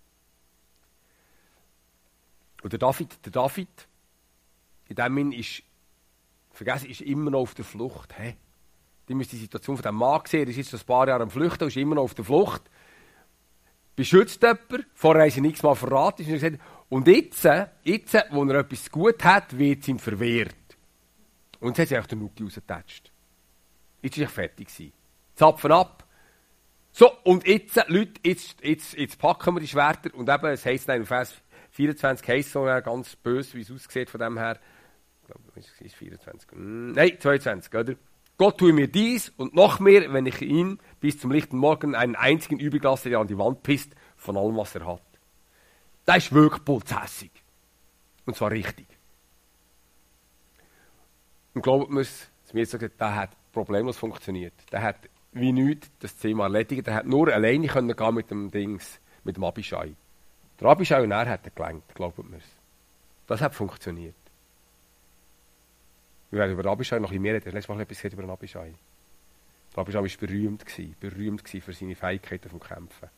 Und der David, der David, in dem Sinn ist vergessen, ist immer noch auf der Flucht. Hey. Die müsst die Situation von diesem Mann sehen. Er ist jetzt schon ein paar Jahre am Flüchten und ist immer noch auf der Flucht. Beschützt jemand. Vorher haben sie nichts mal verraten. Gesagt, und jetzt, jetzt, wo er etwas gut hat, wird es ihm verwehrt. Und jetzt hat sie einfach den Nuki rausgetatscht. Jetzt war ich fertig gewesen. Zapfen ab. So, und jetzt, Leute, jetzt, jetzt, jetzt packen wir die Schwerter. Und eben, es heisst in Vers vierundzwanzig, heisst so ganz böse, wie es aussieht von dem her. Ich glaube, es ist vierundzwanzig. Nein, zweiundzwanzig, oder? Gott tue mir dies und noch mehr, wenn ich ihn bis zum lichten Morgen einen einzigen übrig lasse, der an die Wand pisst, von allem, was er hat. Das ist wirklich putzhässig. Und zwar richtig. Und glaubt mir, dass mir jetzt sagt, der hat problemlos funktioniert. Der hat wie nichts das Thema erledigt. Der hat nur alleine können gehen mit dem Dings, mit dem Abishai. Der Abishai und er hat er gelenkt, glaubt mir. Das hat funktioniert. Wir werden über den Abishai noch ein bisschen mehr reden. Letztes Mal etwas über den Abishai. Der Abishai war berühmt, berühmt für seine Fähigkeiten vom Kämpfen.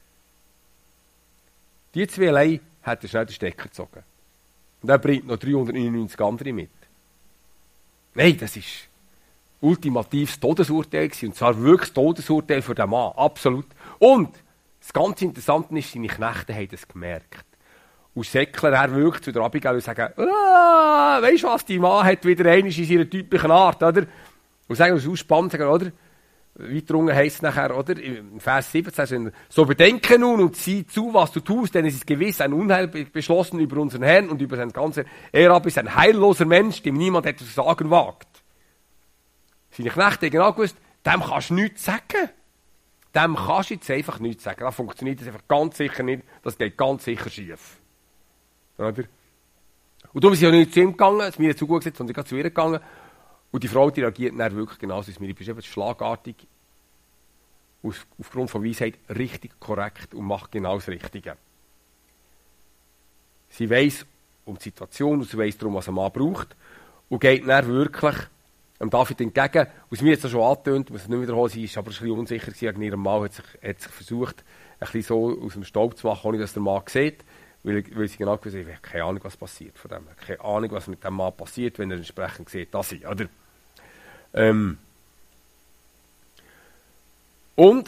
Die zwei allein hat er schnell den Stecker gezogen. Und er bringt noch dreihundertneunundneunzig andere mit. Nein, das war ultimatives Todesurteil gewesen. Und zwar wirklich das Todesurteil für den Mann. Absolut. Und das ganz Interessante ist, seine Knechte haben das gemerkt. Und Säckler, er wirklich zu der Abigail und sagen, ah, weisst du was, die Mann hat wieder einmal in seiner typischen Art, oder? Und sagen, es ausspannend, sagen, oder? Weiter unten heisst es nachher, oder? Im Vers siebzehn, so bedenke nun und sieh zu, was du tust, denn es ist gewiss ein Unheil beschlossen über unseren Herrn und über sein ganzes. Er aber ist ein heilloser Mensch, dem niemand etwas zu sagen wagt. Seine Knechte haben genau gewusst, dem kannst du nichts sagen. Dem kannst du jetzt einfach nichts sagen. Das funktioniert das einfach ganz sicher nicht. Das geht ganz sicher schief. Oder? Und darum sind sie ja nicht zu ihm gegangen, es mir zu gut gesetzt, sondern ich zu ihr gegangen. Und die Frau, die reagiert dann wirklich genauso, wie es mir beschrieben ist, schlagartig, auf, aufgrund von Weisheit, richtig korrekt und macht genau das Richtige. Sie weiss um die Situation und sie weiss darum, was ein Mann braucht. Und geht dann wirklich dem David entgegen. Was mir jetzt schon angetönt, muss ich nicht wiederholen, sie war aber ein bisschen unsicher gewesen, ihrem Mann hat sich, hat sich versucht, ein bisschen so aus dem Staub zu machen, ohne dass der Mann sieht. Weil, weil sie genau gewusst hat, ich habe keine Ahnung, was passiert von dem. Keine Ahnung, was mit dem Mann passiert, wenn er entsprechend sieht, dass ich, oder? Ähm. Und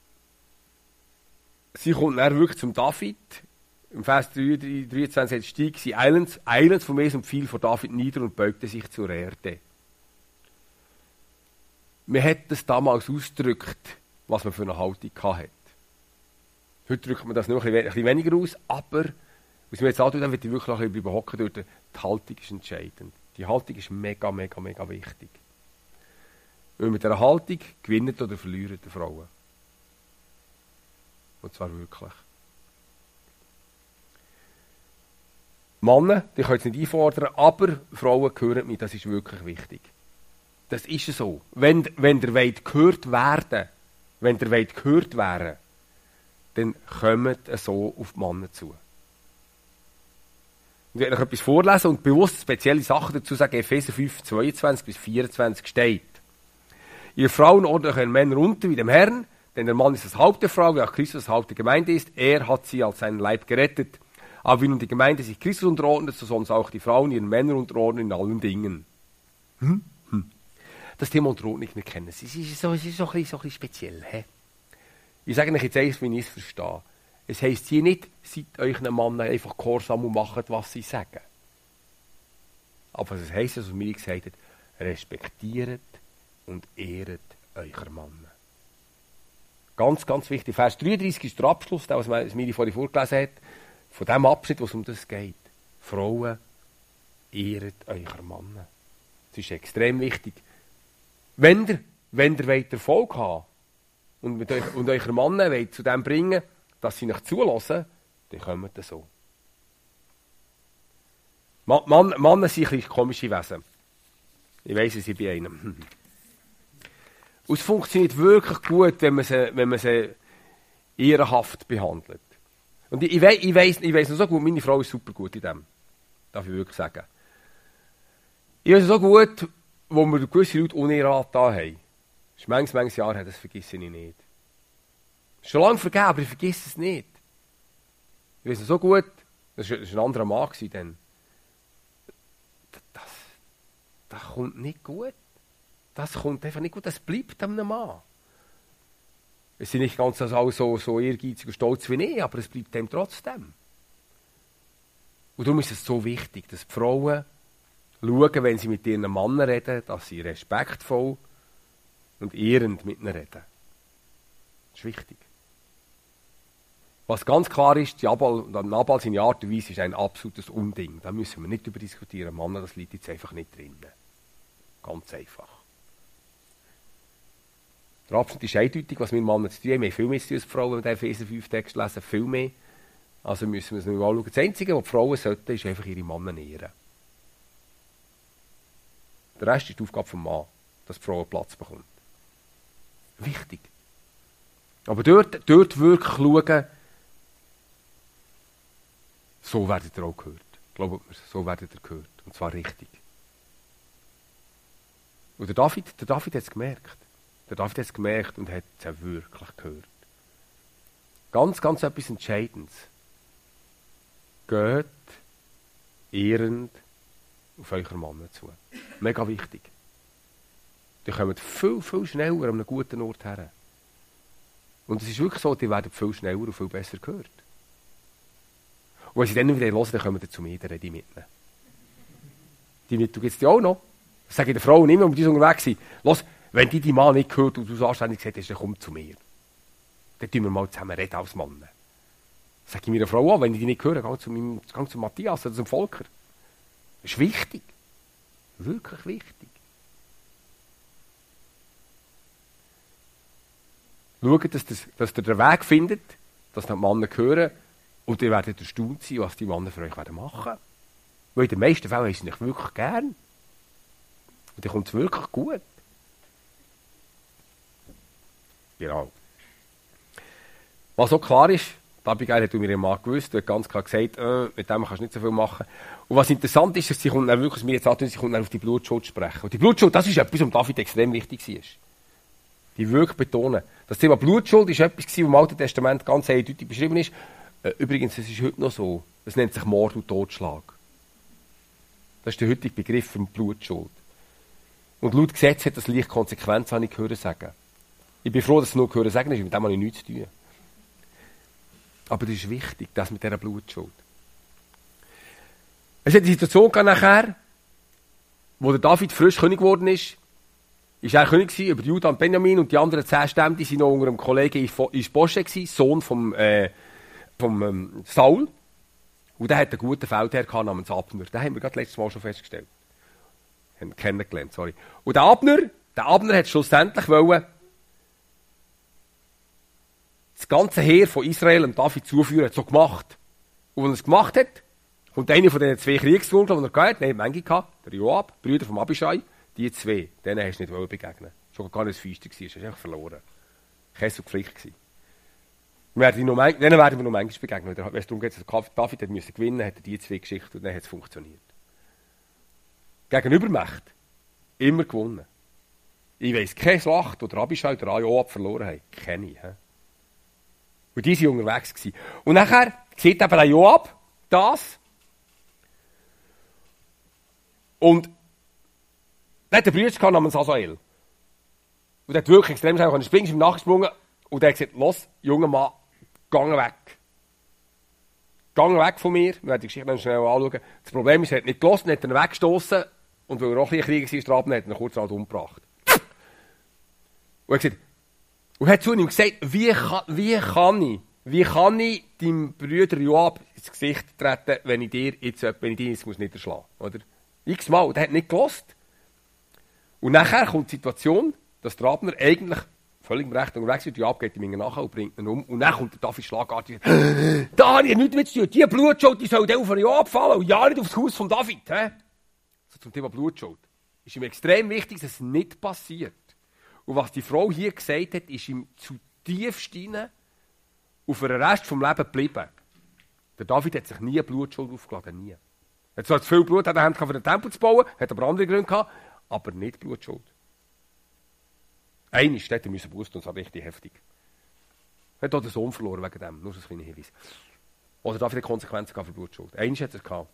sie kommt dann wirklich zum David. Im Vers dreiundzwanzig heißt, stieg sie eilends, eilends vom Wesen und fiel vor David nieder und beugte sich zur Erde. Man hat das damals ausgedrückt, was man für eine Haltung hatte. Heute drückt man das noch ein bisschen weniger aus, aber, was mir jetzt antun, dann wird ich wirklich ein bisschen hocken dort. Die Haltung ist entscheidend. Die Haltung ist mega, mega, mega wichtig. Weil mit dieser Haltung gewinnen oder verlieren die Frauen. Und zwar wirklich. Männer, die können es nicht einfordern, aber Frauen gehören mir, das ist wirklich wichtig. Das ist so. Wenn, wenn der wollt gehört werden, wenn der wollt gehört werden, dann kommt es so auf die Männer zu. Ich werde noch etwas vorlesen und bewusst spezielle Sachen dazu sagen. Epheser fünf, zweiundzwanzig bis vierundzwanzig steht. Ihr Frauen ordnet euren Männern unter wie dem Herrn, denn der Mann ist das Haupt der Frau, wie auch Christus das Haupt der Gemeinde ist. Er hat sie als seinen Leib gerettet. Aber wie nun die Gemeinde sich Christus unterordnet, so sollen auch die Frauen ihren Männern unterordnen in allen Dingen. Hm? Hm. Das Thema Unterordnung nicht kennen. Es ist so, es ist so, ein, bisschen, so ein bisschen speziell. He? Ich sage euch jetzt eins, wie ich es verstehe. Es heisst hier nicht, seid euch einem Mann einfach gehorsam und macht, was sie sagen. Aber es heisst, was mir gesagt hat, respektiert und ehret euer Mann. Ganz, ganz wichtig. Vers dreiunddreißig ist der Abschluss, der, was Miri vorhin vorgelesen hat, von dem Abschnitt, wo es um das geht. Frauen, ehret euer Mann. Das ist extrem wichtig. Wenn ihr, wenn ihr wollt Erfolg haben und, mit euch, und euer Mann wollt zu dem bringen, dass sie euch zulassen, dann kommt das so. Man, man, Männer sind ein bisschen komische Wesen. Ich weiss es, ich bin einem. Und es funktioniert wirklich gut, wenn man sie, wenn man sie ehrenhaft behandelt. Und ich, ich, weiss, ich, weiss, ich weiss noch so gut, meine Frau ist super gut in dem. Darf ich wirklich sagen. Ich weiss noch so gut, wo wir gewisse Leute Unehre da haben. Das ist manches, manches Jahr her, das vergesse ich nicht. Schon lange vergeben, aber ich vergesse es nicht. Ich weiss noch so gut, das war ein anderer Mann dann. Das, das kommt nicht gut. Das kommt einfach nicht gut, das bleibt einem Mann. Es sind nicht ganz alle so, so ehrgeizig und stolz wie ich, aber es bleibt dem trotzdem. Und darum ist es so wichtig, dass die Frauen schauen, wenn sie mit ihren Männern reden, dass sie respektvoll und ehrend mit ihnen reden. Das ist wichtig. Was ganz klar ist, Nabal, Nabal seine Art und Weise ist ein absolutes Unding. Da müssen wir nicht darüber diskutieren. Männer, das liegt jetzt einfach nicht drin. Ganz einfach. Der Abschnitt ist eindeutig, was wir Männer zu tun haben. Wir haben viel mehr zu tun als Frauen, wenn wir den Epheser fünf Text lesen. Viel mehr. Also müssen wir es nicht anschauen. Das Einzige, was die Frauen sollten, ist einfach ihre Männer ehren. Der Rest ist die Aufgabe vom Mann, dass die Frau Platz bekommt. Wichtig. Aber dort, dort wirklich schauen, so werdet ihr auch gehört. Glaubt mir, so werdet ihr gehört. Und zwar richtig. Und der David, der David hat es gemerkt. Der David hat es gemerkt und hat es auch wirklich gehört. Ganz, ganz etwas Entscheidendes. Geht ehrend auf euren Mann zu. Mega wichtig. Die kommen viel, viel schneller an einem guten Ort her. Und es ist wirklich so, die werden viel schneller und viel besser gehört. Und wenn sie dann wieder hören, dann kommen sie zu mir, dann rede ich mit ihnen. Die Mittel gibt es ja auch noch. Das sage ich den Frauen immer, wenn die unterwegs sind. Los, wenn die die Mann nicht gehört und du so anständig gesagt hast, dann komm zu mir. Dann tun wir mal zusammen reden als Mann. Das sage ich meiner Frau auch, wenn ich die nicht höre, geh zu, meinem, geh zu Matthias oder zum Volker. Das ist wichtig. Wirklich wichtig. Schaut, dass, das, dass ihr den Weg findet, dass die Männer hören und ihr werdet erstaunt sein, was die Männer für euch machen werden. Weil in den meisten Fällen haben sie nicht wirklich gern. Und dann kommt es wirklich gut. Genau. Was auch klar ist, Die Abigail hat um ihren Mann gewusst, hat ganz klar gesagt, äh, mit dem kannst du nicht so viel machen. Und was interessant ist, dass sie kommt dann wirklich, mir jetzt antun, sie kommt dann auf die Blutschuld sprechen. Und die Blutschuld, das ist etwas, was David extrem wichtig war. Die wirklich betonen. Das Thema Blutschuld ist etwas, was im Alten Testament ganz eindeutig beschrieben ist. Äh, übrigens, das ist heute noch so. Das nennt sich Mord und Totschlag. Das ist der heutige Begriff für Blutschuld. Und laut Gesetz hat das leicht Konsequenz, habe ich gehört sagen. Ich bin froh, dass es nur gehört sagen ist, mit dem habe ich nichts zu tun. Aber das ist wichtig, das mit dieser Blutschuld. Es hat eine Situation nachher, wo der David frisch König geworden ist. Ist er König gewesen, über Juda und Benjamin, und die anderen zehn Stämme, die sind noch unter einem Kollegen Ischbosche gewesen, Sohn vom, äh, vom ähm, Saul. Und der hat einen guten Feldherr gehabt, namens Abner. Den haben wir gerade letztes Mal schon festgestellt. Haben kennengelernt, sorry. Und der Abner, der Abner hat schlussendlich wollen, das ganze Heer von Israel und David zuführen, hat so gemacht. Und wenn er es gemacht hat, kommt einer von diesen zwei Kriegsgruppen, die er gehabt hat, nein, Menge gehabt, der Joab, Brüder vom Abishai, die zwei, denen hast du nicht begegnen. Schon gar nicht das Feister gewesen, das ist einfach verloren. Käse und Pflicht gewesen. Wir werden noch, denen werden wir noch manchmal begegnen. Wenn es darum geht, dass David musste gewinnen, hat er die zwei Geschichten und dann hat es funktioniert. Gegen Übermacht immer gewonnen. Ich weiss, keine Schlacht, wo der Abishai oder Joab verloren haben. Keine. He? Und die waren unterwegs gewesen. Und nachher sieht eben der Joab das. Und dann hat der Bruder namens Asael. Und der hat wirklich extrem schnell können springen, ist ihm nachgesprungen. Und der hat gesagt, los, junger Mann, geh weg. Geh weg von mir. Wir werden die Geschichte dann schnell anschauen. Das Problem ist, er hat nicht gelassen, er hat ihn weggestossen. Und weil er auch ein bisschen Krieger war, hat er ihn kurz umgebracht. Und er hat gesagt, und hat zu ihm gesagt, wie kann, wie kann ich, wie kann ich deinem Bruder Joab ins Gesicht treten, wenn ich dir jetzt, wenn ich dir jetzt niederschlagen muss, oder? X-mal. Und er hat nicht gelassen. Und nachher kommt die Situation, dass der Abner eigentlich völlig im Recht unterwegs ist, Joab geht ihm nachher und bringt ihn um. Und dann kommt der David schlagartig, da habe ich nichts mit zu tun. Die Blutschuld, die soll auf Joab fallen und ja nicht aufs Haus von David. He? So zum Thema Blutschuld. Ist ihm extrem wichtig, dass es nicht passiert. Und was die Frau hier gesagt hat, ist ihm zutiefst hinein auf den Rest des Lebens geblieben. Der David hat sich nie eine Blutschuld aufgeladen, nie. Er hat zwar zu viel Blut an der Hand für den Tempel zu bauen, hat aber andere Gründe gehabt, aber nicht Blutschuld. Einmal steht er müssen bewusst und so richtig heftig. Er hat auch den Sohn verloren wegen dem, nur so ein kleiner Hinweis. Oder darf er Konsequenzen für Blutschuld? Einmal hat er es gehabt.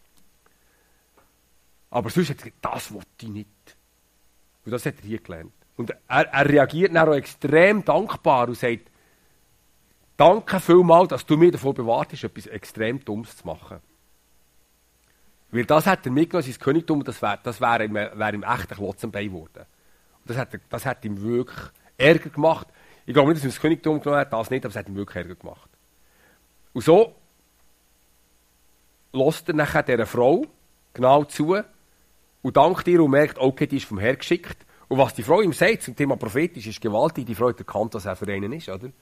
Aber sonst hat er gesagt, das wollte ich nicht. Und das hat er hier gelernt. Und er, er reagiert dann auch extrem dankbar und sagt, danke vielmals, dass du mir davor bewahrt hast, etwas extrem Dummes zu machen. Weil das hat er mitgenommen, sein Königtum, und das wäre das wär ihm, wär ihm echt ein Klotz am Bein geworden. Und das hat, das hat ihm wirklich Ärger gemacht. Ich glaube nicht, dass er das Königtum genommen hat, das nicht, aber es hat ihm wirklich Ärger gemacht. Und so lässt er nachher dieser Frau genau zu und dankt ihr und merkt, okay, die ist vom Herrn geschickt. Und was die Frau ihm sagt zum Thema prophetisch, ist gewaltig. Die Frau hat erkannt, dass er für einen ist, oder?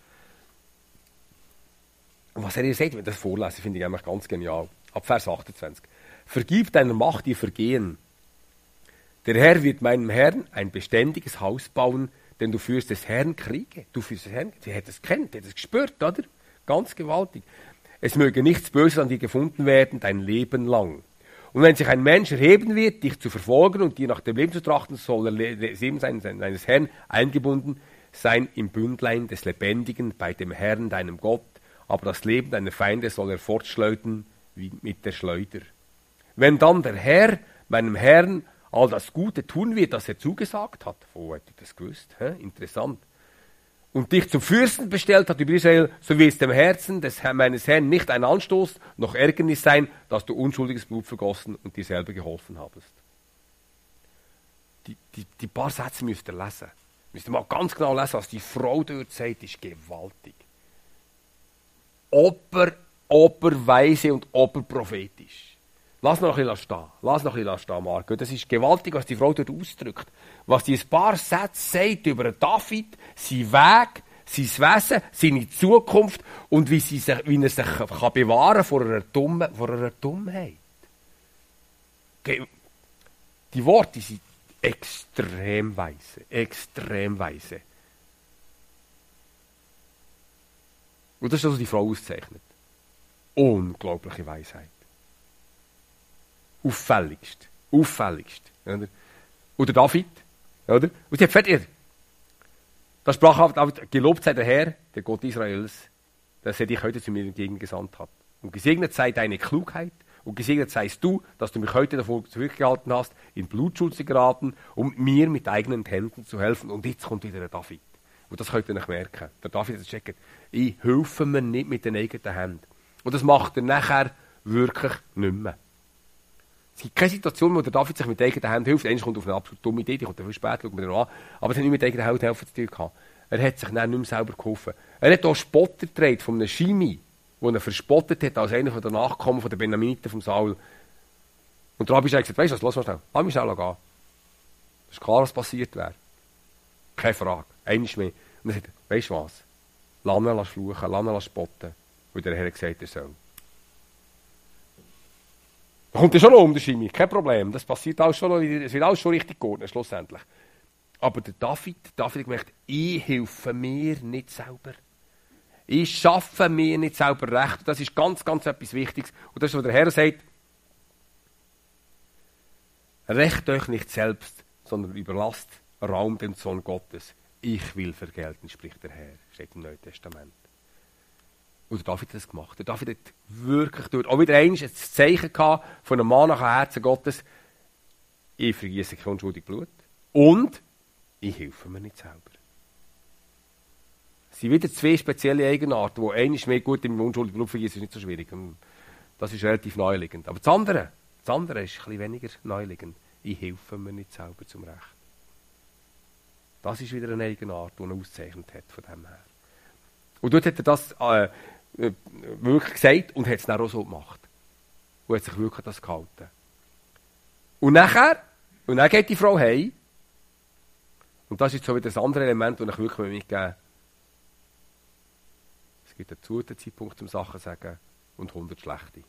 Und was er ihr sagt, wenn ich das vorlese, finde ich eigentlich ganz genial. Ab Vers achtundzwanzig. Vergib deiner Macht ihr Vergehen. Der Herr wird meinem Herrn ein beständiges Haus bauen, denn du führst des Herrn Kriege. Du führst des Herrn, sie hat es kennt, hat es gespürt, oder? Ganz gewaltig. Es möge nichts Böses an dir gefunden werden, dein Leben lang. Und wenn sich ein Mensch erheben wird, dich zu verfolgen und dir nach dem Leben zu trachten, soll er Leben seines Herrn eingebunden sein im Bündlein des Lebendigen bei dem Herrn, deinem Gott. Aber das Leben deiner Feinde soll er fortschleudern wie mit der Schleuder. Wenn dann der Herr meinem Herrn all das Gute tun wird, das er zugesagt hat, wo hätte ich das gewusst? Hä? Interessant. Und dich zum Fürsten bestellt hat über Israel, so wird es dem Herzen des Herrn, meines Herrn nicht ein Anstoß noch Ärgernis sein, dass du unschuldiges Blut vergossen und dir selber geholfen habest. Die, die, die paar Sätze müsst ihr lesen. Müsst ihr mal ganz genau lesen, was die Frau dort sagt, ist gewaltig. Ober, oberweise und oberprophetisch. Lass noch ein bisschen stehen. Lass noch ein bisschen stehen, Marco. Das ist gewaltig, was die Frau dort ausdrückt. Was die ein paar Sätze sagt über David, sein Weg, sein Wesen, seine Zukunft und wie, sie sich, wie er sich kann bewahren vor einer, Dumme, vor einer Dummheit. Die Worte sind extrem weise. Extrem weise. Und das ist das, was die Frau auszeichnet. Unglaubliche Weisheit. Auffälligst. Auffälligst. Oder? Und der David, oder? Und sie hat gesagt, da sprach David, gelobt sei der Herr, der Gott Israels, dass er dich heute zu mir entgegengesandt hat. Und gesegnet sei deine Klugheit, und gesegnet seist du, dass du mich heute davor zurückgehalten hast, in Blutschuld zu geraten, um mir mit eigenen Händen zu helfen. Und jetzt kommt wieder der David. Und das könnt ihr nicht merken. Der David hat gecheckt, ich helfe mir nicht mit den eigenen Händen. Und das macht er nachher wirklich nicht mehr. Es gibt keine Situation, wo der David sich mit den eigenen Händen hilft. Eigentlich kommt er auf eine absolut dumme Idee, die kommt viel später, schaut man dann an. Aber es hat nicht mit den eigenen Händen helfen zu tun gehabt. Er hat sich dann nicht mehr selber geholfen. Er hat auch Spotter getragen von einem Shimi, den er verspottet hat als einer der Nachkommen der Benaminiten von Saul. Und der Rabbi hat gesagt, weißt du was, lass mal schnell, lass mich schnell gehen. Es ist klar, was passiert wäre. Keine Frage. Einmal mehr. Und er sagt, weißt du was, lass ihn fluchen, lass ihn spotten. Und der Herr hat gesagt, er soll. Da kommt er schon noch um, der Shimi, kein Problem. Das passiert alles schon noch, es wird alles schon richtig geordnet, schlussendlich. Aber der David, der David hat gemerkt, ich helfe mir nicht selber. Ich schaffe mir nicht selber recht. Das ist ganz, ganz etwas Wichtiges. Und das ist, was der Herr sagt. Rächt euch nicht selbst, sondern überlasst Raum dem Sohn Gottes. Ich will vergelten, spricht der Herr. Steht im Neuen Testament. Und der David hat das gemacht. Der David hat wirklich dort auch wieder einmal ein Zeichen gehabt von einem Mann nach dem Herzen Gottes. Ich vergieße kein unschuldiges Blut. Und ich helfe mir nicht selber. Es sind wieder zwei spezielle Eigenarten, wo eines mehr gut im unschuldigen Blut vergießen ist nicht so schwierig. Und das ist relativ naheliegend. Aber das andere, das andere ist ein bisschen weniger naheliegend. Ich helfe mir nicht selber zum Recht. Das ist wieder eine Eigenart, die er auszeichnet hat von dem her. Und dort hat er das äh, wirklich gesagt und hat es dann auch so gemacht. Und hat sich wirklich das gehalten. Und nachher, und dann geht die Frau heim. Und das ist so wieder das andere Element, das ich wirklich mitgeben. Es gibt einen guten Zeitpunkt zum Sachen sagen und hundert schlechte.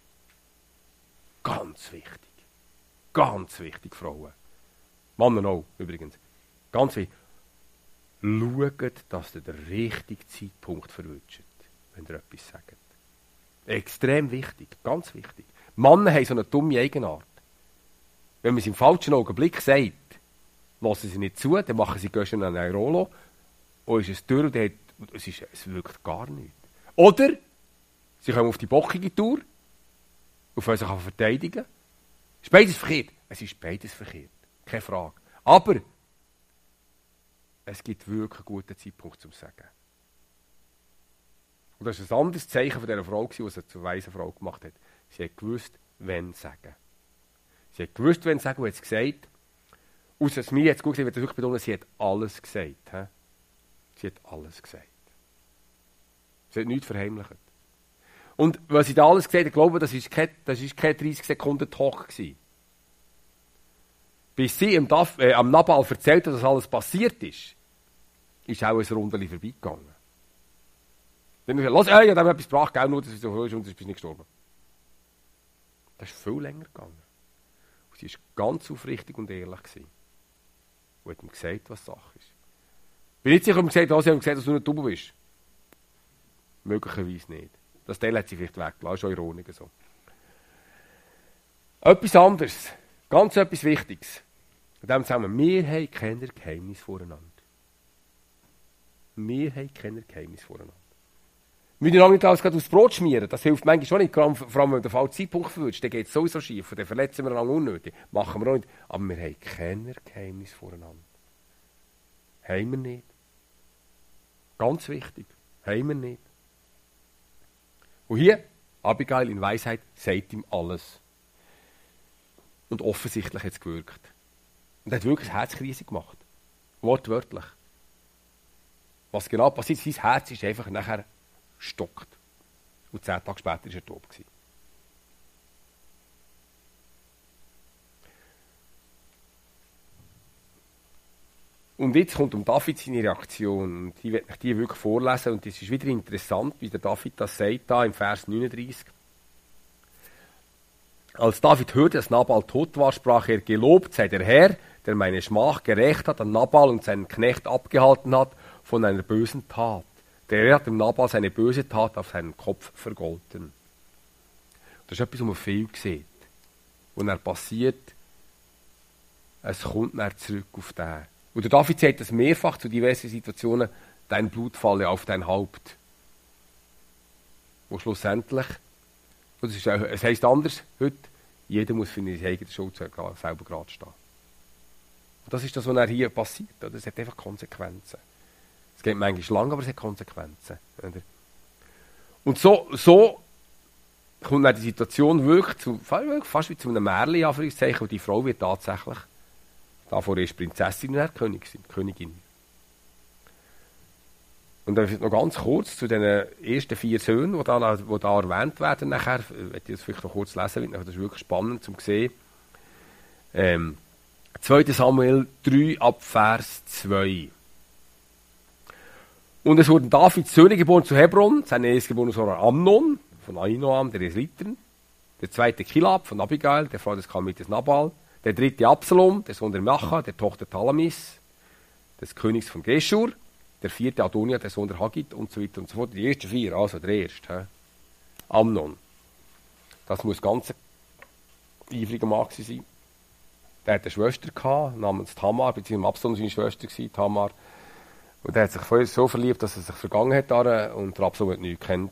Ganz wichtig. Ganz wichtig, Frauen. Männer auch, übrigens. Ganz wichtig. Schaut, dass ihr den richtigen Zeitpunkt verwünscht, wenn ihr etwas sagt. Extrem wichtig, ganz wichtig. Männer haben so eine dumme Eigenart. Wenn man es im falschen Augenblick sagt, lassen sie nicht zu, dann machen sie schon einen Airolo und ist es durch und es, ist, es wirkt gar nichts. Oder sie kommen auf die bockige Tour und fangen sich an verteidigen. Es ist beides verkehrt. Es ist beides verkehrt. Keine Frage. Aber es gibt wirklich einen guten Zeitpunkt zum Sagen. Und das war ein anderes Zeichen von dieser Frau, das sie zur weisen Frau gemacht hat. Sie hat gewusst, wenn sagen. Sie hat gewusst, wenn sagen, und hat es gesagt. Außer mir jetzt gut gesehen, wird wirklich betonen, sie hat alles gesagt. He? Sie hat alles gesagt. Sie hat nichts verheimlicht. Und was sie da alles gesagt hat, glaube ich, das war kein, kein dreißig Sekunden Talk gewesen. Bis sie am, Daf, äh, am Nabal erzählt hat, dass alles passiert ist, ist auch ein Rundeli vorbeigegangen. Dann hat er gesagt, hey, ich habe etwas gebracht, gell, nur, dass es so hoch ist und du bist nicht gestorben. Das ist viel länger gegangen. Und sie war ganz aufrichtig und ehrlich gewesen. Und hat ihm gesagt, was Sache ist. Ich bin nicht sicher, ob er gesagt hat, sie haben gesagt, dass du nicht dumm bist. Möglicherweise nicht. Das Teil hat sie vielleicht weggelassen, ist auch ironisch so. Etwas anderes, ganz etwas Wichtiges. In dem zusammen, wir haben keine Geheimnisse voreinander. Wir haben keine Geheimnisse voreinander. Wir müssen nicht alles aufs Brot schmieren, das hilft manchmal schon nicht, vor allem wenn du den falschen Zeitpunkt verwirrst, dann geht es sowieso schief, dann verletzen wir einander unnötig. Machen wir auch nicht. Aber wir haben keine Geheimnisse voreinander. Haben wir nicht. Ganz wichtig. Haben wir nicht. Und hier, Abigail in Weisheit, sagt ihm alles. Und offensichtlich hat es gewirkt. Und er hat wirklich das Herzkrise gemacht. Wortwörtlich. Was genau passiert, sein Herz ist einfach nachher stockt. Und zehn Tage später war er tot. Und jetzt kommt um David seine Reaktion. Und ich werde euch die wirklich vorlesen. Und es ist wieder interessant, wie der David das sagt, da im Vers neununddreißig. Als David hörte, dass Nabal tot war, sprach er, gelobt sei der Herr, der meine Schmach gerächt hat an Nabal und seinen Knecht abgehalten hat von einer bösen Tat. Der hat dem Nabal seine böse Tat auf seinen Kopf vergolten. Das ist etwas, was man viel sieht. Wenn er passiert, es kommt dann zurück auf den. Und der David sagt das mehrfach zu diversen Situationen, dein Blut falle auf dein Haupt. Wo schlussendlich, und es, ist auch, es heisst anders heute, jeder muss für seine eigene Schuld selber gerade stehen. Und das ist das, was hier passiert. Oder? Es hat einfach Konsequenzen. Es geht manchmal lang, aber es hat Konsequenzen. Oder? Und so, so kommt dann die Situation wirklich zu, fast wie zu einem Märchen, Anführungszeichen, und die Frau wird tatsächlich, davor ist Prinzessin und dann Königin. Königin. Und dann noch ganz kurz zu den ersten vier Söhnen, die da, die da erwähnt werden nachher. Ich werde das vielleicht noch kurz lesen, weil das ist wirklich spannend zu sehen. Ähm, zweiter Samuel drei ab Vers zwei. Und es wurden Davids Söhne geboren zu Hebron, sein erstgeborener Sohn Amnon, von Ahinoam, der Israeliten, der zweite Kilab von Abigail, der Frau des Karmelites Nabal, der dritte Absalom, der Sohn der Macha, der Tochter Talamis, des Königs von Geschur, der vierte Adonia, der Sohn der Hagit und so weiter und so fort. Die ersten vier, also der erste, he? Amnon. Das muss ganz ein eifriger Mann sein. Der hatte eine Schwester gehabt, namens Tamar, beziehungsweise Absalom seine Schwester gewesen, Tamar. Und der hat sich vorher so verliebt, dass er sich vergangen hat daran, und der Absalom hat nichts gekannt.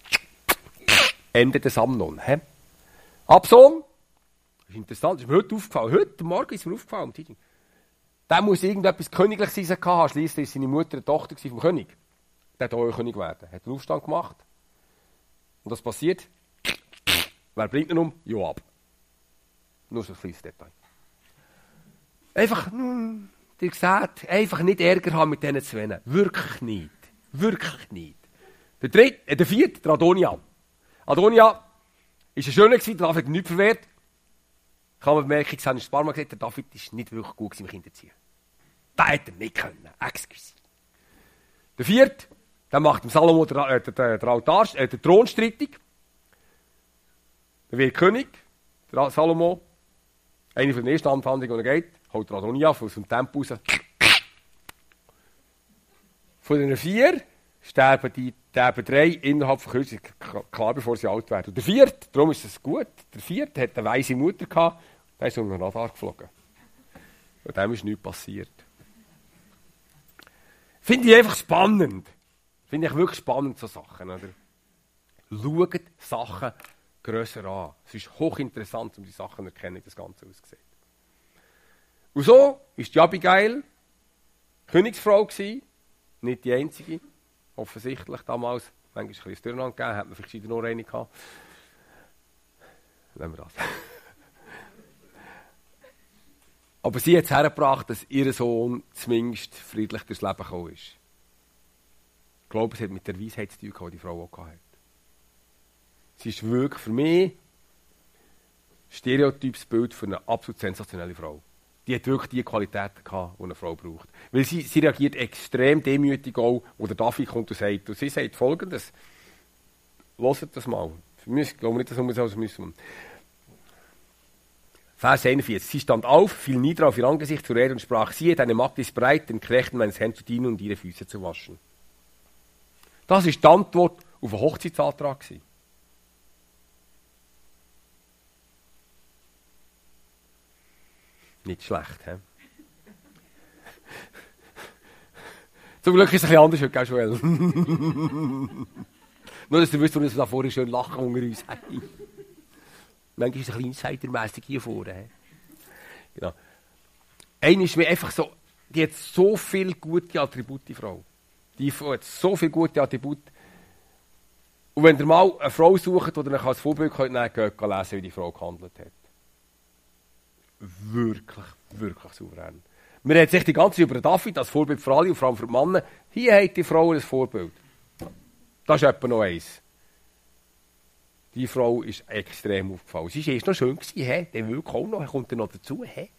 Ende des Amnon. He? Absalom, das ist interessant, das ist mir heute aufgefallen. Heute Morgen ist mir aufgefallen. Der muss irgendetwas Königliches gehabt haben. Schliesslich war seine Mutter eine Tochter vom König. Der wollte auch König werden. Er hat einen Aufstand gemacht. Und was passiert? Wer bringt ihn um? Joab. Nur so ein kleines Detail. Einfach, hm, ihr seht, einfach nicht Ärger haben mit diesen zwei. Wirklich nicht. Wirklich nicht. Der dritte, äh, der vierte, der Adonia. Adonia war ein schöner, der David hat nichts verwehrt. Kann man bemerken, ich habe ein paar Mal gesagt, der David war nicht wirklich gut im Kinderziehen. Das hätte er nicht können. Excuse. Der vierte, der macht dem Salomo den, äh, den, den, Altar, äh, den Thron strittig. Der wird König, der Salomo. Eine von den ersten Anfangungen, die er geht, holt der Adonia aus dem Tempel raus. Von den vier sterben die sterben drei innerhalb von Kürze, klar bevor sie alt werden. Und der vierte, darum ist es gut, der vierte hat eine weise Mutter gehabt, der ist unter den Radar geflogen. Und dem ist nichts passiert. Finde ich einfach spannend. Finde ich wirklich spannend, so Sachen. Oder? Schaut Sachen grösser an. Es ist hochinteressant, um die Sachen zu erkennen, wie das Ganze aussieht. Und so war die Abigail Königsfrau gewesen, nicht die einzige. Offensichtlich damals, manchmal ein bisschen Durcheinander gegeben, hat man vielleicht nur eine gehabt. Nehmen wir das. Aber sie hat es hergebracht, dass ihr Sohn zumindest friedlich durchs Leben gekommen ist. Ich glaube, es hat mit der Weisheit zu tun, die die Frau auch hatte. Sie ist wirklich für mich ein stereotypes Bild für eine absolut sensationelle Frau. Die hat wirklich die Qualitäten gehabt, die eine Frau braucht. Weil sie, sie reagiert extrem demütig auch, wo der David kommt und sagt, und sie sagt Folgendes. Hört das mal. Für mich, ich glaube nicht, dass wir das müssen. Vers einundvierzig. Sie stand auf, fiel nieder auf ihr Angesicht zur Erde und sprach, siehe, deine Magd ist bereit, den Knechten meines Herrn zu dienen und ihre Füße zu waschen. Das war die Antwort auf einen Hochzeitsantrag. Nicht schlecht, hä? Zum Glück ist es ein bisschen anders heute, gell, Joel? Nur, dass ihr wisst, dass wir da vorne schön lachen unter uns haben. Manchmal ist es ein bisschen insidermässig hier vorne. He? Genau. Eine ist mir einfach so, die hat so viele gute Attribute, die Frau. Die Frau hat so viele gute Attribute. Und wenn ihr mal eine Frau sucht, die ihr als Vorbild könnt, dann geht lesen, wie die Frau gehandelt hat. Wirklich, wirklich souverän. Wir reden sich die ganze Zeit über David als Vorbild für alle und vor allem für die Männer. Hier hat die Frau ein Vorbild. Das ist etwa noch eins. Die Frau ist extrem aufgefallen. Sie war erst noch schön gewesen, he? Der will auch noch, er kommt dann noch dazu. He?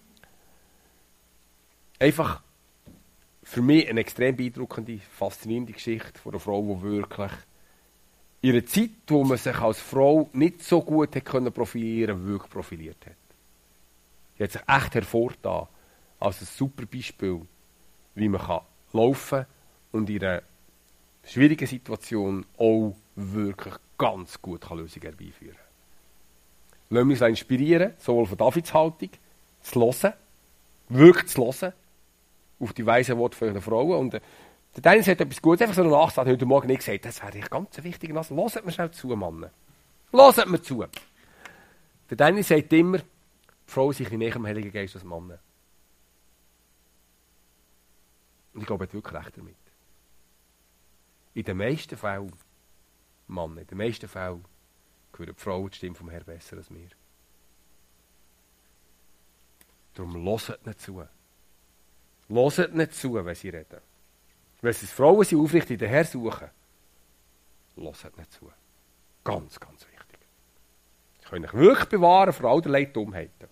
Einfach für mich eine extrem beeindruckende, faszinierende Geschichte von einer Frau, die wirklich in einer Zeit, wo man sich als Frau nicht so gut hat können profilieren, wirklich profiliert hat. Sie hat sich echt hervorgetan als ein super Beispiel, wie man kann laufen und in einer schwierigen Situationen auch wirklich ganz gut kann Lösungen herbeiführen kann. Lassen wir uns inspirieren, sowohl von Davids Haltung, zu hören, wirklich zu hören, auf die weisen Worte von den Frauen. Und äh, der Dennis hat etwas Gutes, einfach so eine Nachsatz, heute Morgen nicht gesagt, das wäre ganz wichtig. Also, hört mir schnell zu, Mann. Hört mir zu. Der Dennis sagt immer, die Frau ist ein näher am Heiligen Geist als Mann. Und ich glaube, er hat wirklich recht damit. In den meisten Fällen, Mann, in den meisten Fällen hören die Frauen die Stimme vom Herrn besser als wir. Darum hört nicht zu. Hört nicht zu, wenn sie reden. Wenn es Frauen sind, aufrichtig den Herrn suchen, hört nicht zu. Ganz, ganz wichtig. Sie können euch wirklich bewahren vor allerlei Dummheiten.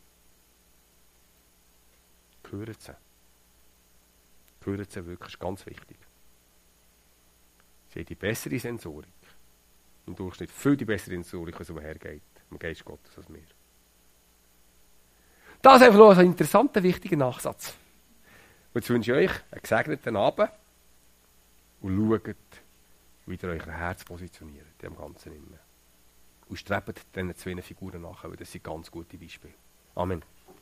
Hören sie. Hören sie wirklich, ist ganz wichtig. Sie haben die bessere Sensorik. Im Durchschnitt viel die bessere Sensorik, als es umhergeht. Im Geist Gottes als wir. Das ist einfach noch ein interessanter, wichtiger Nachsatz. Und jetzt wünsche ich euch einen gesegneten Abend und schaut, wie ihr euer Herz positioniert in dem Ganzen. Und strebt diesen zwei Figuren nach, weil das sind ganz gute Beispiele. Amen.